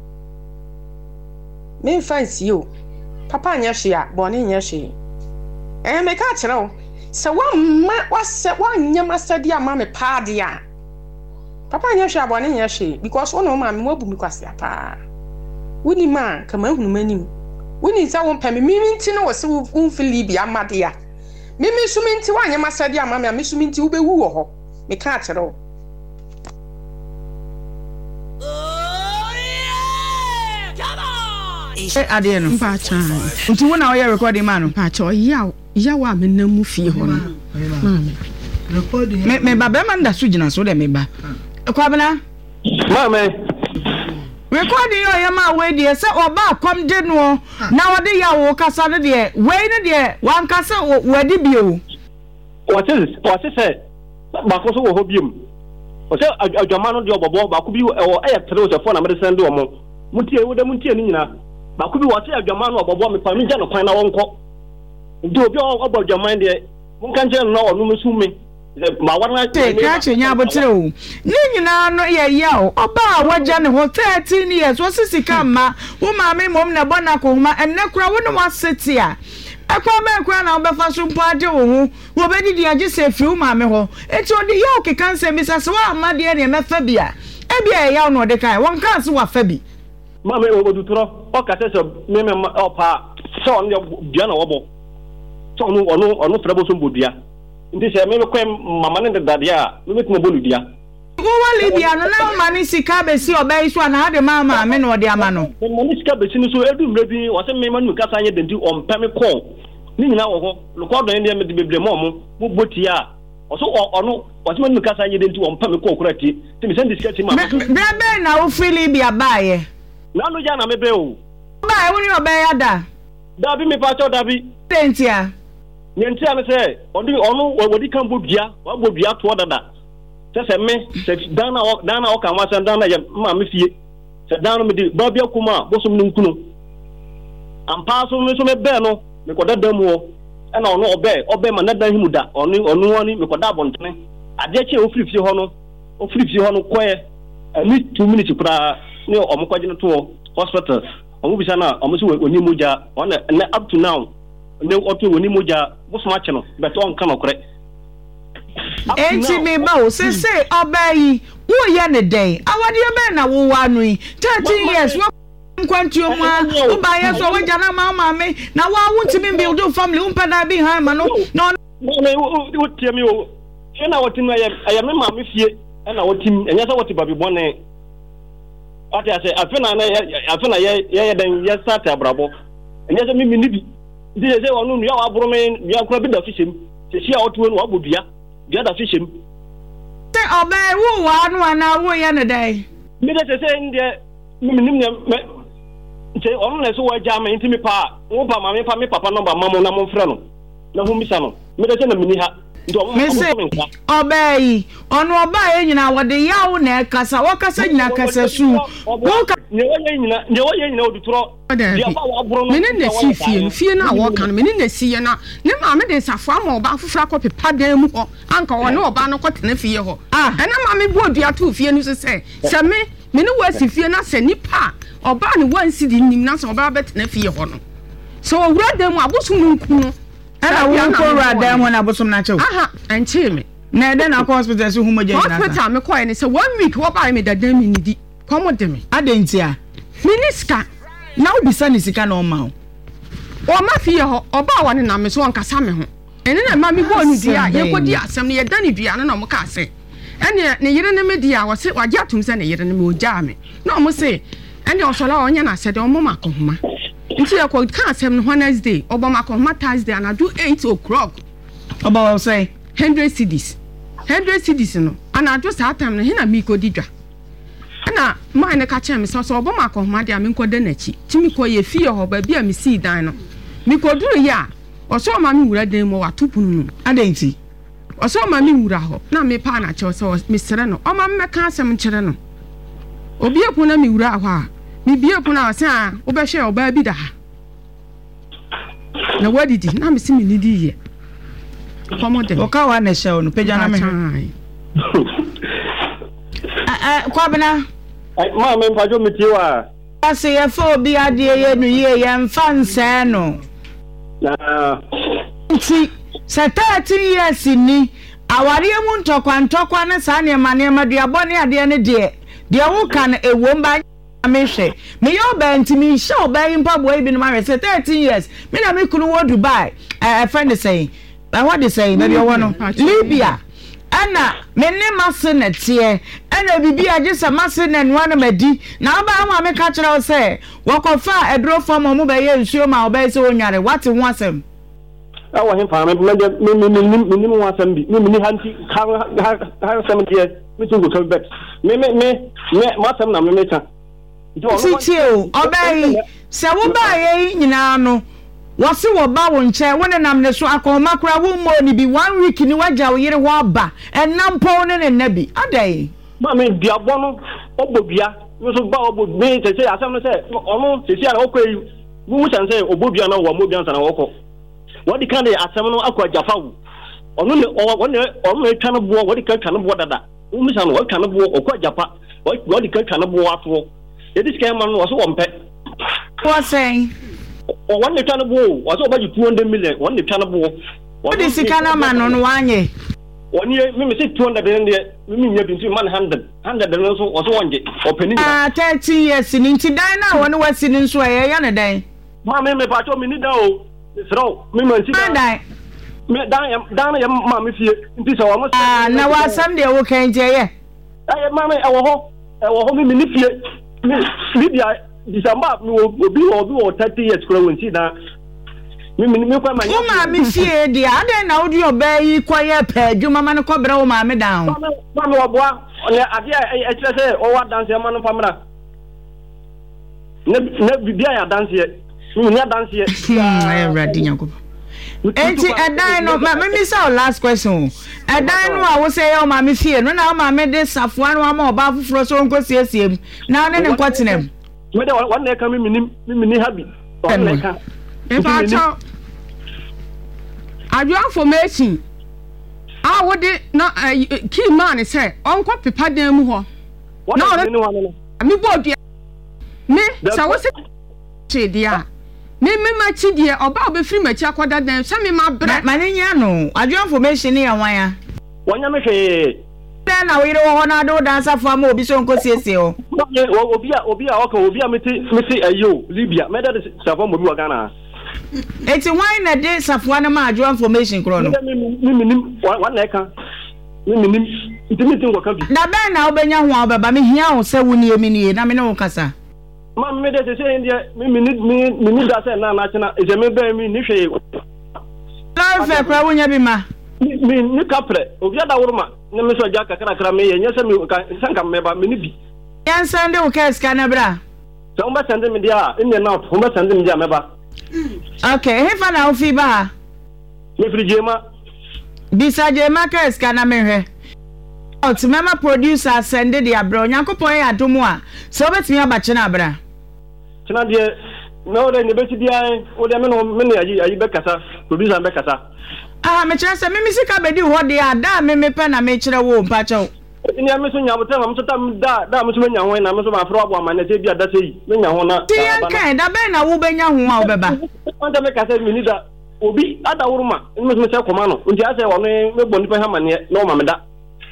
me fancy o papa nya hwe a bo ne nya hwe eh me ka kire o se wa ma wa se wa nya ma sadi a ma me pa de a papa nya hwe a bo ne nya hwe because one ma me mo bu mi kwase apa wuni ma kama hunu manim wuni za won pa me mimi nti no wo se wo fili bia ma de a mimi suminti wa nya ma sadi a ma me me suminti wo be wu wo ho me ka kire o Eh, adie no. Mpacha. Nti wo na wo ye recording man no. Mpacha ya ya wa me na mu fie ho no. Mama. Recording. Me me ba be man da so gina so de me ba. Kwabena. Mama. Recording yo ya ma we de se oba kom de no na wo de ya wo kasa no de we ne de wan kasa we de bio. What is what is it? Ba ko so wo ho biem. O se adwama no de obobo ba ko bi o e tere o se phone na me send o mo. Mutie wo de mutie ni nyina. Ba ko bi wo se adwama no obobo me pa me gya no kwan na wonko. Ndi obi o obo adwama de mun kan je no onu musu me. Ma wana te ka chenya abotre o. Ni nyina no ye ya o. Oba wagya ne ho thirteen years wo sisika ma. Wo ma me mom na bona ko huma enne kura wo no waseti a. Akwa me kura na obefa so mpo ade wo hu. Wo be di di age se fi wo ma me ho. Eti odi ya o kekan se mi sase wa amade ne mefa bia. E bia ya no de kai. Won kan se wa fa bi. Mama e odu tro o ka se so me me opa so on bia na wo bo. So onu onu onu frabo so mbodua. Nti se me ko mama ne dade a me metimo boludia. Wo wali bia no na mani sika be si obai so na ade mama me no de ama no. Mani sika be si no so edu mre bi wo se me manu kasa anye denti on pa me ko. Ni nyina wo ho record no ne me de bebre mo mo mo botia. Oso onu wo se manu kasa anye denti on pa me ko kurati. Ti me send sika ti ma. Bra be na wo fili bia baaye. Na no ja na me be o. Ba e woni obai ada. Da bi me pa cho da bi. Tentia. Nyentia me se onu onu wodi kan bodua, wa bodua to dada. Se se me se dana dana o kan wa se dana ye ma me fie. Se dana me di ba bia kuma bo so me nkunu. Ampa so me so me be no me ko dada mu o. E na onu obe obe ma na dan himu da. Onu onu ani me ko da bontene. Ade che o free fie ho no. O free fie ho no koye. Ni two minutes kura ni o mo kwaje no to hospital. Omo bisa na omo so oni moja. On up to now ne otu woni moja bosoma che no beto on kan okre enti me ba o se se obai wo ye ne den awade be na wo wa nu thirteen years wo nkwantu mu wo ba ye so wo jana ma ma me na wa wonti me build family wo pada bi ha ma no no me wo tie me o se na woti no ya me ma me fie na woti enya sa woti babi bone ati ase afena na afena ye ye den ye start abrabo enya se me mi nibi ndi se wonu nua wa bro me nua kura bi da fishem se sia otuo no wa bodua dia da fishem te obai wo wa no ana wo ye ne dai mi de se se ndi mi nim ne se onu na so wa jama nti mi pa wo pa ma me pa me papa number mamo na mo mfra no na hu misa no mi de se na mini ha ndi o mo obai onu obai nyina wode yawo na kasa wakasa nyina kasa su wo ka ne wo ye nyina ne wo ye nyina odutro dia pa wa bro no mene na si fie no fie na wo kan mene na si ye na ne ma me de safo ama oba afufra ko pepa dan mu ho anka wo ne oba no ko tene fie ho ah ena ma me bo dua to fie no se se se me mene wo si fie na se nipa oba ne wansi di nim na se oba betene fie ho no so owura dan mu abosu mu nku no ana wo ko owura dan mu na abosu na chew aha anche me na den na hospital so humoje na hospital me ko ene se one week wo ba me dadan mi nidi komo de me adentia miniska na obisa ni sika na o ma o ma fie ho oba wa ne na me so onkasa me ho ene na ma me bo ni dia ye ko dia asem ne ye dani dua no na mo ka ase ene ne yire ne me dia wo se wagye atum se ne yire ne me oja me na mo se ene osola onye na se de o mo makohoma nti ye ko ka asem no Wednesday obo makohoma Thursday na do eight o'clock oba wo say one hundred cedis one hundred cedis no ana do sa time no he na mi ko di dwa na ma ne ka chem so so obo makohoma dia me nko de nachi ti mi ko ye fie ho ba bia mi si dan no mi ko duru ya o so ma mi wura den mo wa tupunu adenti o so ma mi wura ho na me pa na che so mi sere no o ma me ka asem kire no obi eku na mi wura ho a mi bie eku na ase a wo be hwe oba bi da ha na wadidi na mi si mi nidi ye komo de o ka wa na hwe no peja na me eh kwabena ma me mpajo metiwa ase ye fo bi ade ye nu ye ye mfa nse no na nti se thirteen years ni aware mu ntokwa ntokwa ne sa ne ma ne ma duabo ne ade ne de de wo kan ewom ba amehwe me yo ba ntimi hye oba impa boy bi no ma se thirteen years me na me kunu wo Dubai eh friend say I what they say maybe you want Libya ana me ne masenete ana bibi agesa masene no na madi na oba ho ameka kire o say wokofa edro form mo be ye nsuo ma oba se onware what ho asem awo hin fa me me me me me mo asem bi me me hanti ha ha asem die me tungo ka bet me me me me mo asem na me me ka Sitio obey se wo ba ye nyina no wose wo ba wo nche wo ne nam ne so akoma kura wo mo ni bi one week ni waja wo yire wo aba enam pon ne ne nabi adai ma me biabo no obobia wo so ba obo me se se asem no se omo se se ara okoi wo chan se obobia na wo mo bia na wo ko wo di kan de asem no akwa jafa wo ono ne wo ne omo etwa no bo wo di kan twa no bo dada wo mi san wo twa no bo okwa jafa wo di kan twa no bo afo e dis kan man no wo so wo mpe what saying o one ne tane bo o so ba ju two hundred million one ne tane bo what is kana man no wanye oni me me say two hundred de me me nya bi nti man one hundred one hundred no so o so wonje o pani ah thirty years ni nti dan na woni wasi ni nso e ya ne dan ma me me pa cho me ni dan o sro me man ti dan me dan dan ya ma me fie nti so wo ah na wasam de wo kan je ye eh ma me e wo ho e wo ho me ni fie me Libya December me obi obi o thirty years kura won ti na me me me kwa ma wo ma me fie dia adan na odi oba yi kwaye pa adwuma ma ne kobra wo ma me dan ma me oboa ne ade e kire se o wa dance ma no pamra ne ne bibia ya dance ye me ne dance ye eh ready nyakob enti edan no ma me say last question edan no a wo say o ma me fie no na o ma me de safoa no ma oba fufuro so nko siesiem na ne ne nkwatenem me de one na ka me minim me mini habi one na ka if I tell are you information ah what the no key man say onko pepa dan mu ho no no me bodu me say wo say dia me me ma chi dia oba obefiri machi akoda dan say me ma bre ma ne nya no are you information ya wan ya wanya me hwe na na we ro ho na do dan safo ma obi so nko siesie o obi a obi a oka obi a meti meti ayo Libya me da safo mo bi wa Ghana eti why na de safo na ma ajo information kro no me me nim wan na ka me me nim intimate ngo ka bi na be na obenya ho obeba me hia ho se woni emi ni na me ne wo kasa ma me de se se india me me me me da se na na chena e je me be mi ni hwe la fe kra wonya bi ma mi ni kapre obi ada woruma ne me so ja kakra kra me ye nyese me sanka me ba me ni bi yan sande o ka ska na bra so mba sande me dia in na o mba sande me dia me ba okay he fa na o fi ba me fri jema bisa jema ka ska na me hwe o ti mema producer sende dia bra nyankopon ya adomu a so betimi abache na bra chena die no de ne beti dia o de me no me ne ayi ayi be kasa producer be kasa ah me chere se me misika bedi ho de ada me me pe na me chere wo mpa chew ni am so nya botem am so tam da da mo so nya ho na me so ma fro abo amane te bia da sei me nya ho na ti yan kan da be na wo benya ho a wo beba on da me kasa mi ni da obi ada wuruma me so me se koma no nti ase wo me me boni pe ha mane no ma me da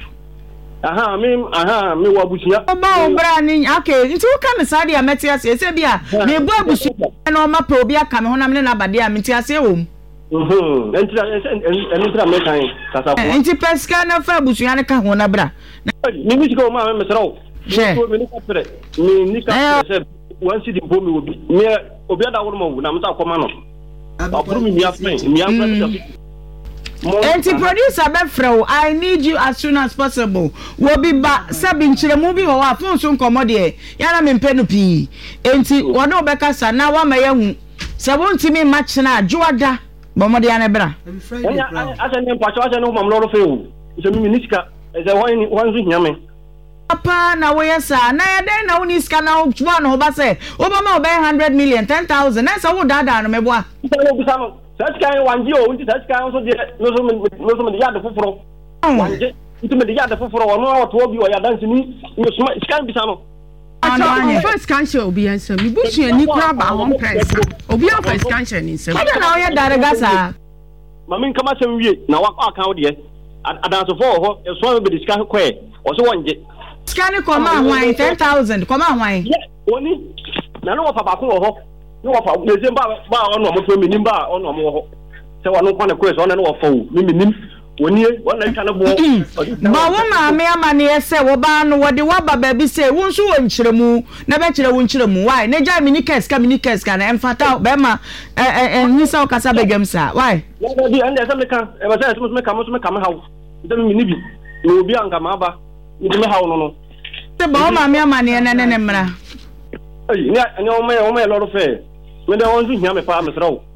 aha me aha me wa busia oba obra ni okay nti wo kan sa dia meti ase se bia me bu abusu na o ma pe obi aka me ho na me na bade a meti ase wo mhm enti enti tra me kan kasa ko enti peska na fa abusu ya ne ka ho na bra ni mi ko ma me mesrawo me ni ka pre ni ni ka pre se wan si di bo mi obi me obi ada woro mo na me ta ko ma no aburu mi mi afme mi afme enti producer be frew I need you as soon as possible wo bi ba sabi nchiremu bi wo wa fon so nkomo de ya na me mpenu pi enti wo no be kasa na wa ma ya hu se won timi match na adwoada bo mo de ya ne bra asa ne mpacho asa ne mam loro fe o se mi minisika e se wan wan zu nyame papa na wo yesa na ya den na woni ska na wo no ba se wo ba ma wo be one hundred million ten thousand na se wo dada no meboa Such kind of one year, which such kind of no so no so the yard of fufro. nti me de ya de foforo wono awoto bi o ya dance ni me scan bisa no acho first cancer obi answer me busu ani kura ba won press obi a first cancer ni nsem ada na oya darega sa mama nkama sem wie na wa aka wo de adanso fo ho eso be de scan kwe o so wonje scan ko ma hwan ten thousand ko ma hwan oni na no wa fa ba ko ho no wa fa me sem ba ba ono mo to me nim ba ono mo ho se wa no kwane kwe so na no wa fa wo me nim oni wona twa no bo ba wo ma me amane ese wo ba no wo de wa ba ba bi se wo nso wo nkyeremu na be kyere wo nkyeremu why na ja mini kes ka mini kes ka na emfata be ma eh eh ni sa o kasa begam sa why na di ande se me kan e ba se me kan mo me kan hawo de me ni bi no obi anga ma ba ni me hawo no no te ba wo ma me amane ne ne ne mra ai ni ni o me o me lo ro fe me de won zu hia me pa me sra wo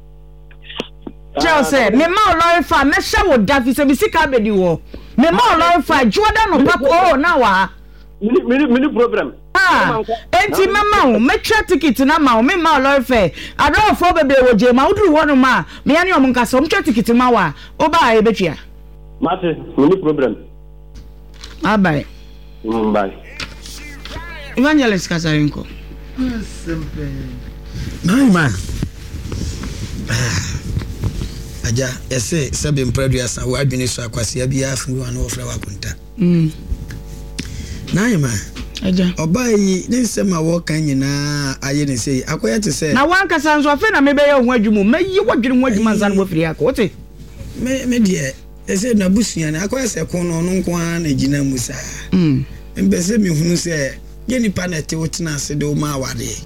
Jose, me ma lori fa me hye wo da fi se bi sika bedi wo. Me ma lori fa Jordan no pa ko na wa. Mini mini mini problem. Ah, enti mama wo me twa ticket na ma wo me ma lori fa. Ado fo bebe wo je ma uduru wo no ma. Me ya ne om nka so m twa ticket ma wa. O ba e betwa. Mate, mini problem. Ah bye. Mm bye. Evangelist Kasarinko. Simple. My man. Aja ese sebe mpradua sa wa adwene so akwase bia afu wa no ofra wa konta mm na yema aja obai ne nsema wo kan nyina aye ne sei akoya te se na wan kasa nso afi na me be ye ho adwumu meyi wadwene ho adwuma nsan wo firi akọ wote me me die ese na busua na akoya se kon no nko an na gina musa mm mbese mi hunu se ye nipa na te wotena se de o ma awade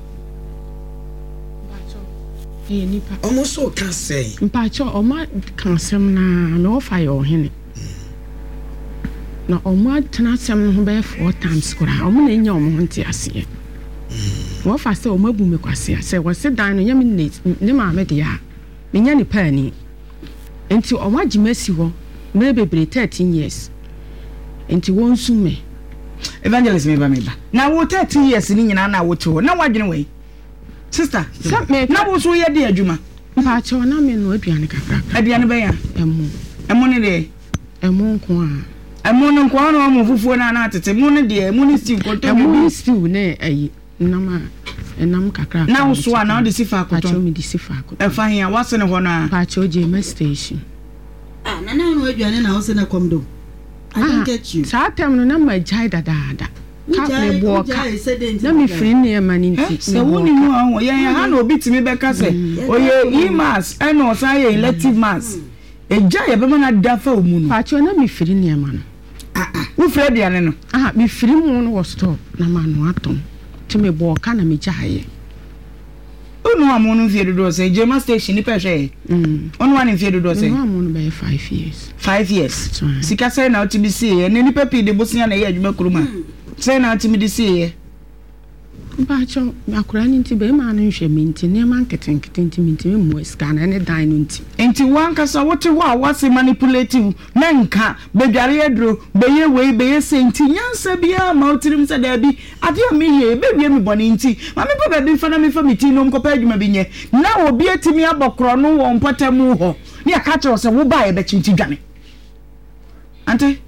eh nipa almost so can say mpacho o ma kan sem na me wo fa yo hene na o ma tena sem no be four times kura o ma na nya o mo nti ase wo fa se o ma bu me kwase se wo se dan no nya me ne ma me de ya me nya ni pa ni enti o ma gimasi ho me bebre thirteen years enti won su me evangelist me ba me ba na wo thirteen years ni nyina na wo te ho na wadwene we sister na wo so ye de adwuma mpacho na me no aduane kakra aduane be ya emu emu ne de emu nko a emu ne nko na mo fufuo na na tete mu ne de emu ne stew koto emu stew ne ayi nama enam kakra na wo so na de sifa koto mpacho me de sifa koto e fa hia wase ne ho na mpacho je me station Ah, na na no aduane na wo se na kom do. I don't get you. Sa tem no na ma jai dadaada. Ka me bo ka. Na me free ne ma ni nti. Se woni mu an ye ye ha na obi timi be ka se. Oye e mass e no sa ye elective mass. E ja ye be na dafa omu no. Pacho na me free ne ma no. Ah ah. Wo free diane no. Ah, me free mu no wo store na ma no atom. Ti me bo ka na me jai. Onu amonu fie dodo se Jema station ni pehwe. Mm. Onu an fie dodo se. Onu amonu be five years. five years. Sika say na otimi see ne ni papi de bosia na ye adwuma kuruma. Say na otimi de see. Pacho akura ni nti be ma no hwe mi nti ne ma nketenkete nti mi nti mu scan na ne dan no nti. Enti wan kasa wote wa wase manipulative na nka bedware adro beye wei beye senti nyansa bia ma otirim se da bi ade a me ye be wie mi bone nti ma me pa be fa na me fa mi ti no mkopa adwuma bi nye na obi atimi abokro no wo mpatamu ho ne aka kire se wo ba ye be chinti dwane ante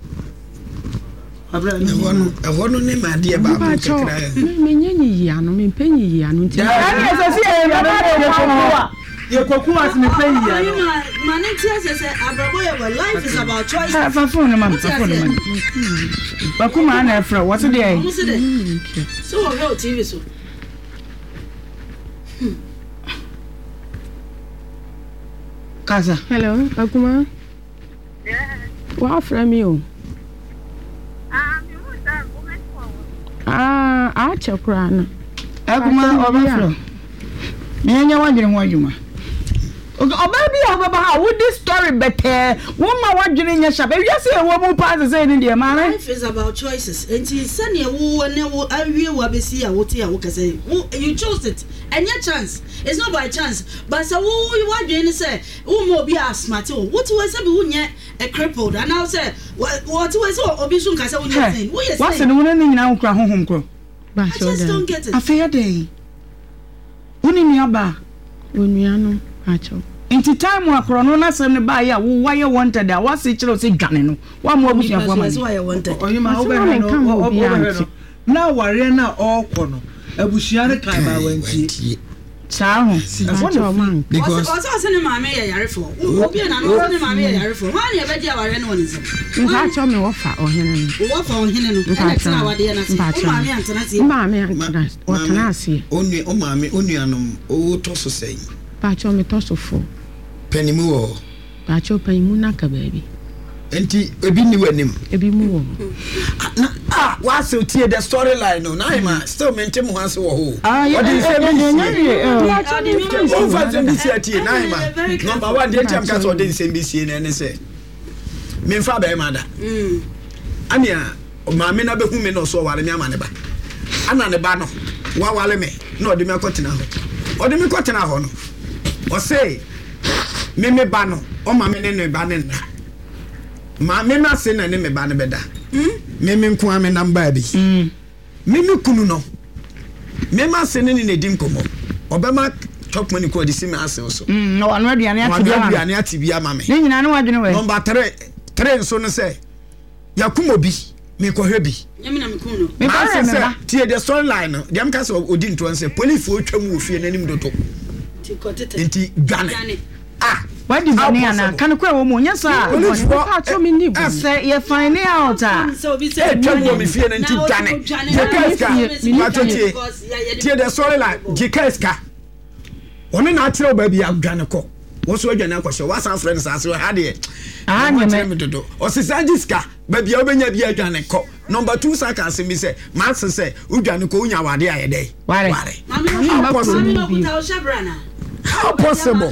abra ne wono avono ne ma de ba ba kakra me nyenyi ya no me penyi ya no nti ya na se se ye ba ye kokuwa ye kokuwa se me penyi ya man nti ase se abrabo ye well life is about choice fa phone man fa phone man ba kuma na efra what dey ai so we go T V so Kaza hello akuma yeah wa from you Ah, ah, chakrana. Akuma obafro. Nyanya wadwene ho adwuma. Oba bi obaba ha wo this story better. Wo ma wadwene nya sha. Be wiase e wo mu pass say ni de ma na. Life is about choices. Enti sane wo ne wo awie wo abesi a wo te a wo kase. You chose it. Any chance. It's not by chance. But so wo wadwene say wo mo bi a smart wo. What we say be wo nye a crippled. And now say what we say obi sun kase wo nye thing. Wo yes. What's the one ni nyina nkra honhom kro. I just don't get it. Afeya dey. Woni ni aba. Wonu ano acho. Inti time akro no na sem ne ba ya wo waye wanted da wase kire se dwane no wa mo abusuafo ma so waye wanted oyima wo be no no na ware na okọ no abusua ne kan ba wantie cha ho because also also ne maame ya yare fo obi na no ne maame ya yare fo wa ne be dia ware no wonse nka cho me wo fa ohene no wo fa ohene no na tena wade na se o maame antena se maame antena o tena se onu o maame onu anom o to so sei ba cho me to so fo panimu wo ba cho panimu na ka baby enti ebi ni wanim ebi mu wo na ah what's the the storyline no na ma still maintain mo hanse wo ho ah what is it o fa dem bi si atie na ma number one dey jam ka so dey nsem bi sie na ne se me mfa ba ma da mm ania ma me na be hu me no so ware me ama ne ba ana ne ba no wa wale me na odi me akotena ho odi me akotena ho no o say me me ba no o ma me ne ne ba ne na ma me na se na ne me ba ne beda mm me me nko ame namba bi mm me me kunu no me ma se ne ne dim komo obema top money ko di si me ase so mm no anu aduane atibia ma aduane atibia ma me ne nyina ne wadwene we number three three so no se yakumo bi me ko hwe bi nyame na me kunu me ba se me ba tie the storyline no dem ka se odi nto nse police o twam wo fie nanim doto ti ko tete enti gane ah what is the name na kan ko wo mo nya sa police for cho me ni bu say you find out so bi say e twam wo me fie na enti gane jikeska matotie tie the storyline jikeska oni na atire ba bi agwane ko wo so adwane akɔhye wa san friends ase ha de ah nyame dodo o se sanjiska ba bi obenya bi adwane ko number two sa ka se mi se max se udwane ko unya wade aye dey ware mami no possible no kuta o shabrana how possible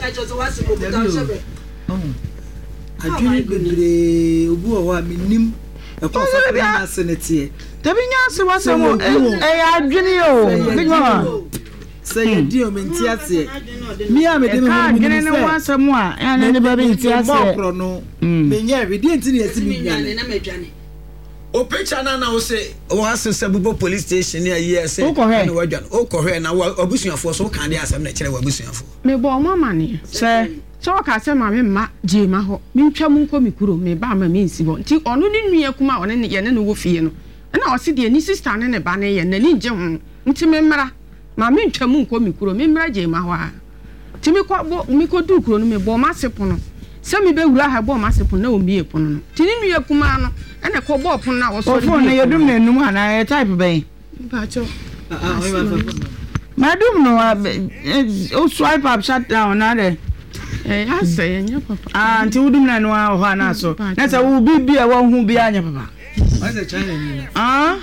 adwene bebre obu o wa minim e ko fa na senete tabi nya se wasamo eh adwene o bigo say di o menti ase mi a me de me adwene ne wasamo a ya ne ba bi nti ase no me nya we di enti ne esi mi nyane na medwane o picture na na o se o asese bubo police station ya yes o ko he na wadwan o ko he na obusuafo so kan de asem na kire wa obusuafo me bo mo mane se so ka se ma me ma je ma ho me ntwa mu nko mi kuro me ba ma me nsi bo nti ono ni nua kuma ono ne ye ne no wo fie no na o se de ni sister ne ne ba ne ye na ni nje ho nti me mmra ma me ntwa mu nko mi kuro me mmra je ma ho a ti me ko bo me ko du kuro no me bo ma se pono se me be wura ha bo ma se pono na o mi e pono no ti ni nua kuma no ene ko bo pono na wo so phone na yedum na enum ana e type ben ba cho ah oi ma madum no o swipe up shut down na de eh ase nya papa ah nti wudum na no ho ana so na se wo bibia wo hu bia nya papa why the china ni ah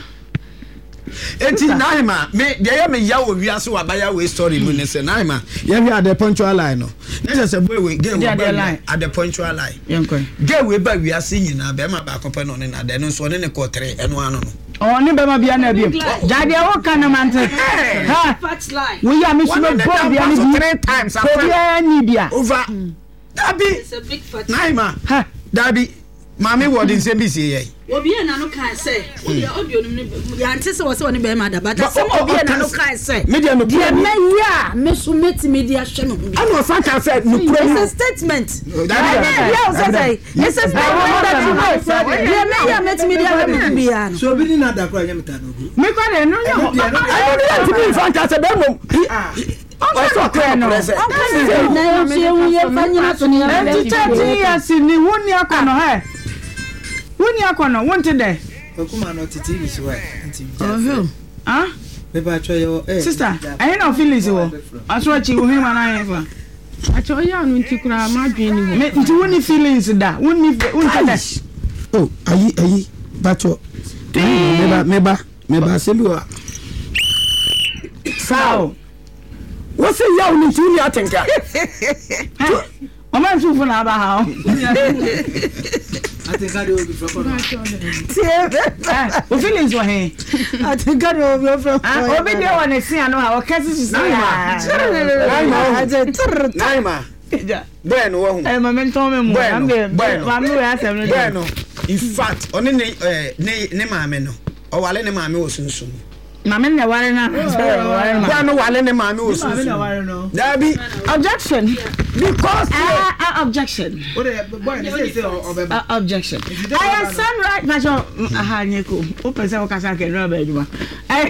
enti naima me de ya me ya wo wiase wa ba ya we story mu ne se naima ya wi at the punctual line no na se boy we game we ba at the punctual line yenko game we ba wiase nyina be ma ba kopa no ne na de no so ne ne ko tre eno ano no oh ni be ma bia na bia jade wo kana mante ha fact line we ya me so go bia ni three times ko bia ni bia over dabi it's a big fact naima ha dabi mami wodi nsem bi sie ye obi na no kan say obi obi onum ya ante se wo se woni be ma da but some obi na no kan say media no de me ya me so meti media hwe no ano fa kan say no it's a statement dabi yeah o say it's a statement de me ya meti media hwe no bia no so bi ni na da kra nya meta no me ko de no nya ho ayo ni ti bi fa kan say be mom o so kra no na yo se wu ye fa nyina so ni ya enti thirty years ni woni akono he woni akono wonte de kuma no titi bi so enti oh ah me ba cho yo eh sister I no feelings wo aso chi wo hima na yen fa acho ya no nti kura ma dwen ni me nti woni feelings da woni wonte de oh ayi ayi bacho me ba me ba me ba se bi wa sao wo se ya woni tuni atenka mama nsu fu na ba ha I think I do be from o feelings wa he I think I do be from obi de wona si ano ha o kasi si naima bueno wo hu eh mama nto me mu ambe mama we asem no bueno in fact oni ne ne ne maame no o wale ne maame wo sunsun mama ne wale na bueno wale ne maame wo sunsun no dabi objection because uh, uh, objection. What the boy say say uh, objection. I am sunrise macho aha nyeko. O pese o kasa ke no ba eduma. Eh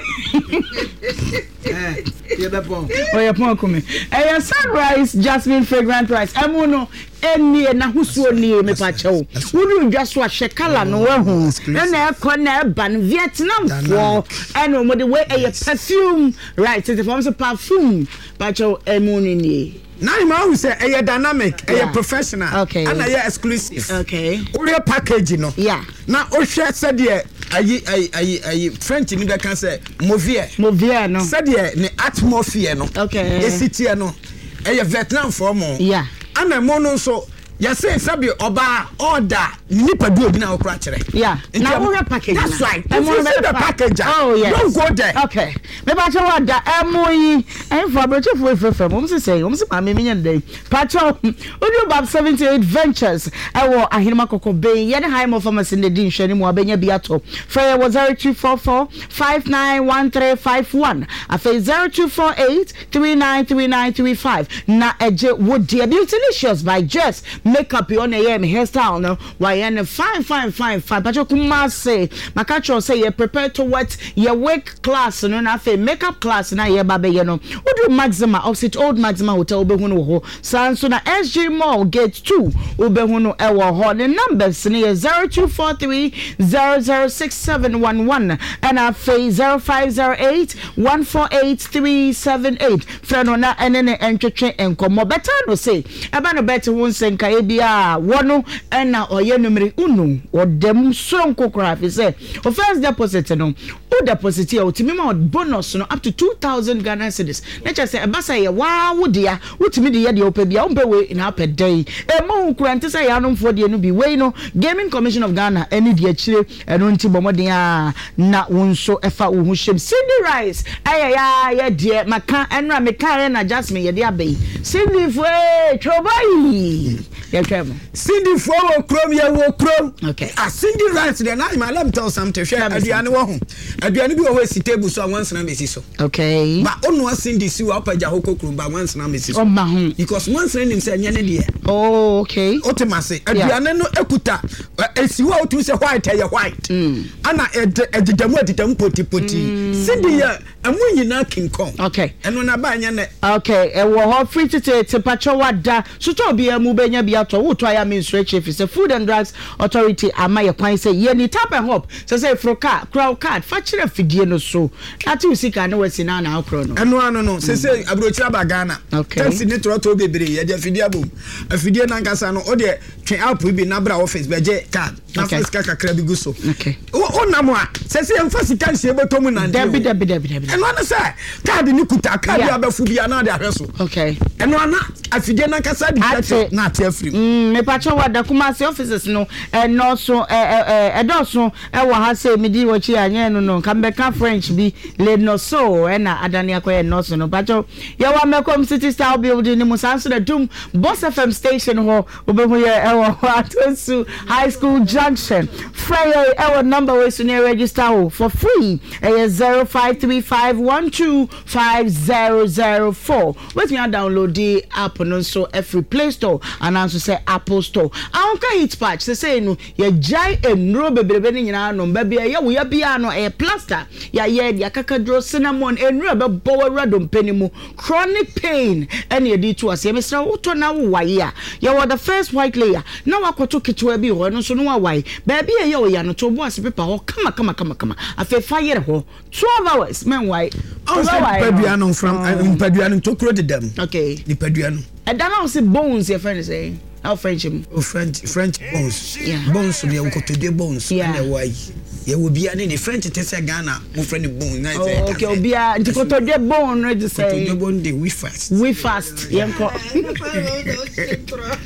ye be pon. O ye pon ko me. I am sunrise jasmine fragrant rice. Emu no eni na husuo ni me pa chewo. Wunu ndwa so ahye kala no wa hu. Na e ko na e ban Vietnam for eno mo the way e perfume right it forms a perfume pa chewo emu ni. Now you know say a dynamic, a Yeah. professional, Okay. and a exclusive. Okay. All package, you know. Yeah. Now, oh, share said yeah, I I I I French in the can say Movier. Movier no. Said yeah, the atmosphere no. Okay. A city no. A Vietnam for more. Yeah. And a mono so. Ya say sabi oba order nipa do obi na okra kire. Yeah. Now we have package. That's now. right. Emu If you na see the pa- package, Oh yes. don't go there. Okay. Me ba che wada emu yi. En for broche fu efefe. Mo se say, mo se ma me nya dey. Pacho. Odu bab seventy-eight ventures. I wo ahinima kokko ben. Ye ne high mo pharmacy ne di nhwani mo abenya bi ato. Frey was zero two four four five nine one three five one. Afa zero two four eight three nine three nine three five. Na eje would dear Beautylicious by Jess Makeup on a me hairstyle no why and fine fine fine fine but you kuma say makacho say you prepare to what your work class no na fe makeup class na ye babe ye no odu Maxima opposite old Maxima hotel be hunu ho san so na S G Mall gate two obe hunu e wo ho the numbers ne zero two four three zero zero six seven one one and a fe zero five zero eight one four eight three seven eight friend na enene entwetwe enkomo better no say eba no better won senka e bia wono ena oye numeri unu odem sonko kra fi say o first deposit no o deposit ya otimi ma bonus no up to two thousand Ghana cedis na cha say ebasa ye wa wodia wotimi de ye de opa bia ompe we na apɛ dai e ma hu kra nte say ya no mfo de no bi we no Gaming Commission of Ghana eni de akire eno nti bomoden a na wonso efa wo hu hyem Cindy Rice aya ya ya de maka enra meka na Jasmine ye de abai Cindy fo e trobai ye twem Cindy for Chrome, ya wo Chrome. Okay. A Cindy Rice, then I let me tell something. Share Adriana Wahom. Adriana be always table so once na mesi so. Okay. But on one Cindy see up a Jahoko Chrome by once na mesi so. Oh ma Because once him say nyane de. Oh okay. Otemase. Adriana no ekuta. Esiwa otu say white ya white. Ana edidamu edidamu poti poti. Cindy ya amu nyina King Kong. Okay. Eno na ba nyane. Okay. E wo ho free to te pacho wada. So to be amu benya bi ato wo to ya ministry chief is a Food and Drugs Authority ama ye kwan say ye ni tap and hop so say froka crowd card fa kire fidie no so ati usika na wasi na na akro no eno ano no say say abrochira ba Ghana okay taxi ni tro to bebre ye de fidie abom afidie na nkasa no o de twen app bi na bra office beje card na Okay. first kaka kra bi gu so okay o na mo a say say emfa sika nsie betomu na ndi debi debi debi debi eno ano say card ni kuta card Yeah. ya bafu bia na de ahweso okay eno ana afidie na nkasa di Ate. na ate afri mm me pacho wada kuma say offices no eh no so eh eh eh do so eh wo ha say me di wo chi anye no no kan be ka French bi le no so eh na adani akoye no so no pacho ye wa Mekom City Style Building ni musanso da dum Boss F M station ho obehu ye eh wo Atonsu High School Junction Frey eh wo number we so near register ho for free eh zero five three five one two five zero zero four wait me download the app no so every Play Store and also say Apple Store anka hit patch say say no ye jai enro bebrebe ni nyina no ba bia ye wo ya bia no e plaster ya ye ya kakadro cinnamon enro be bow radom penimu chronic pain and ye di to as ye mesra uto na wo waye a ye wo the first white layer na wakoto kitwa bi ho no so no waye ba bia ye wo ya no to bo as paper ho kama kama kama kama afa fire ho twelve hours men waye o say padua no from padua no to kro de dem okay ni padua no and then I say bones your friend say how French him o French French bones Yeah. bones de ko de bones Yeah. na why ye wo bia ne French te say Ghana mo friend bone na say oh, okay obia ntikoto de bone ready to say de bone de we fast we fast yenko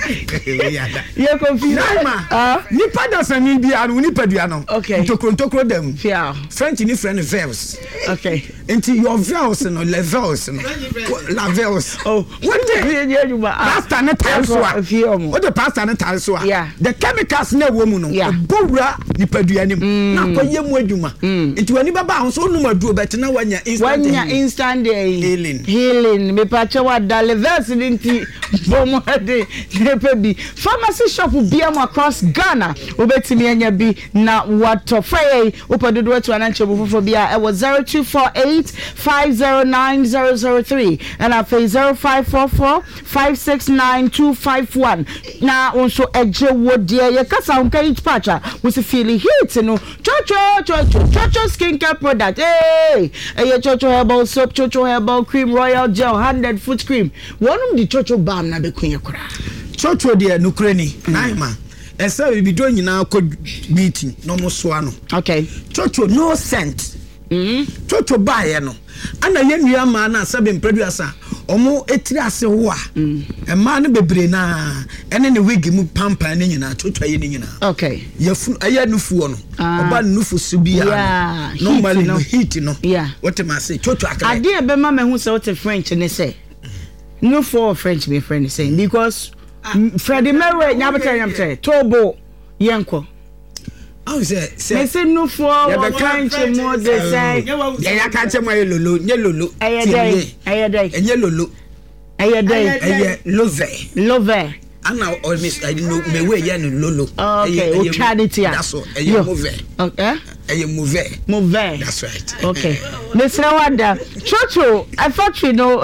You confused. Ah, nipa da sani bi anu nipa dua no. Okay. Ntokro ntokro dem. Yeah. French ni friend verbs. Okay. Nti your verbs no levels no. La verbs. Oh. What the pasta ne tanso a. What the pasta ne tanso a. Yeah. The chemicals na wo mu no. Bowura nipa dua nim. Na koye mu adwuma. Nti wani baba ho so no maduro bet na wanya instant. Wanya instant healing. Healing. Me pa che wa da levels nti bomo de nepa bi. Pharmacy shop bi am across Ghana. Obetimi anya bi na wato faye upadodo wetu ananche bufofo bia e was zero two four eight five zero nine zero zero three and I face zero five four four five six nine two five one. Na onso eje wodie ye kasa unka each patcha we se feel heat no chocho chocho chocho skincare product hey eh chocho herbal soap chocho herbal cream royal gel one hundred foot cream one of the chocho balm na be kunya kura chocho de nukreni naima esa we be do nyina ko meeting no mo so ano okay chocho no scent mm chocho bae no ana ye nua ma na sabe producer omo etiri ase ho a e ma no bebre na ene ne wig mu pampa ne nyina chocho ye ne nyina okay ye fu aye nufu no oba nufu su bia yeah normally no heat no yeah what am I say chocho akara ade e be ma me hu say what French ne say no for French me friend saying because Freddie Mercury nyabata nyamte tobo yenko I say say say no for French more they say ya ya ka che mo lolo nye lolo ayedai ayedai enye lolo ayedai eye love love ana or miss I know me we ye no lolo okay o tradity that's all eye move okay eye move move that's right okay Mister Wanda chocho I factory no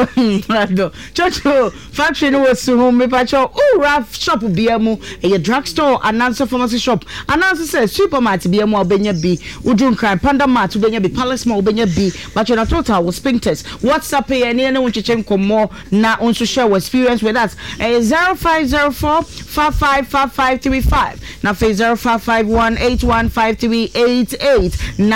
chocho factory no was home me pacho oh raf shop biamu a drugstore announcer pharmacy shop announcer say supermarket biamu obenya bi udun kan panda mart obenya bi palace mall obenya bi but your total was spintex WhatsApp e ne ne woncheche nkomo na onso share experience with us zero five zero four five five five five three five na zero five five one eight one five three eight eight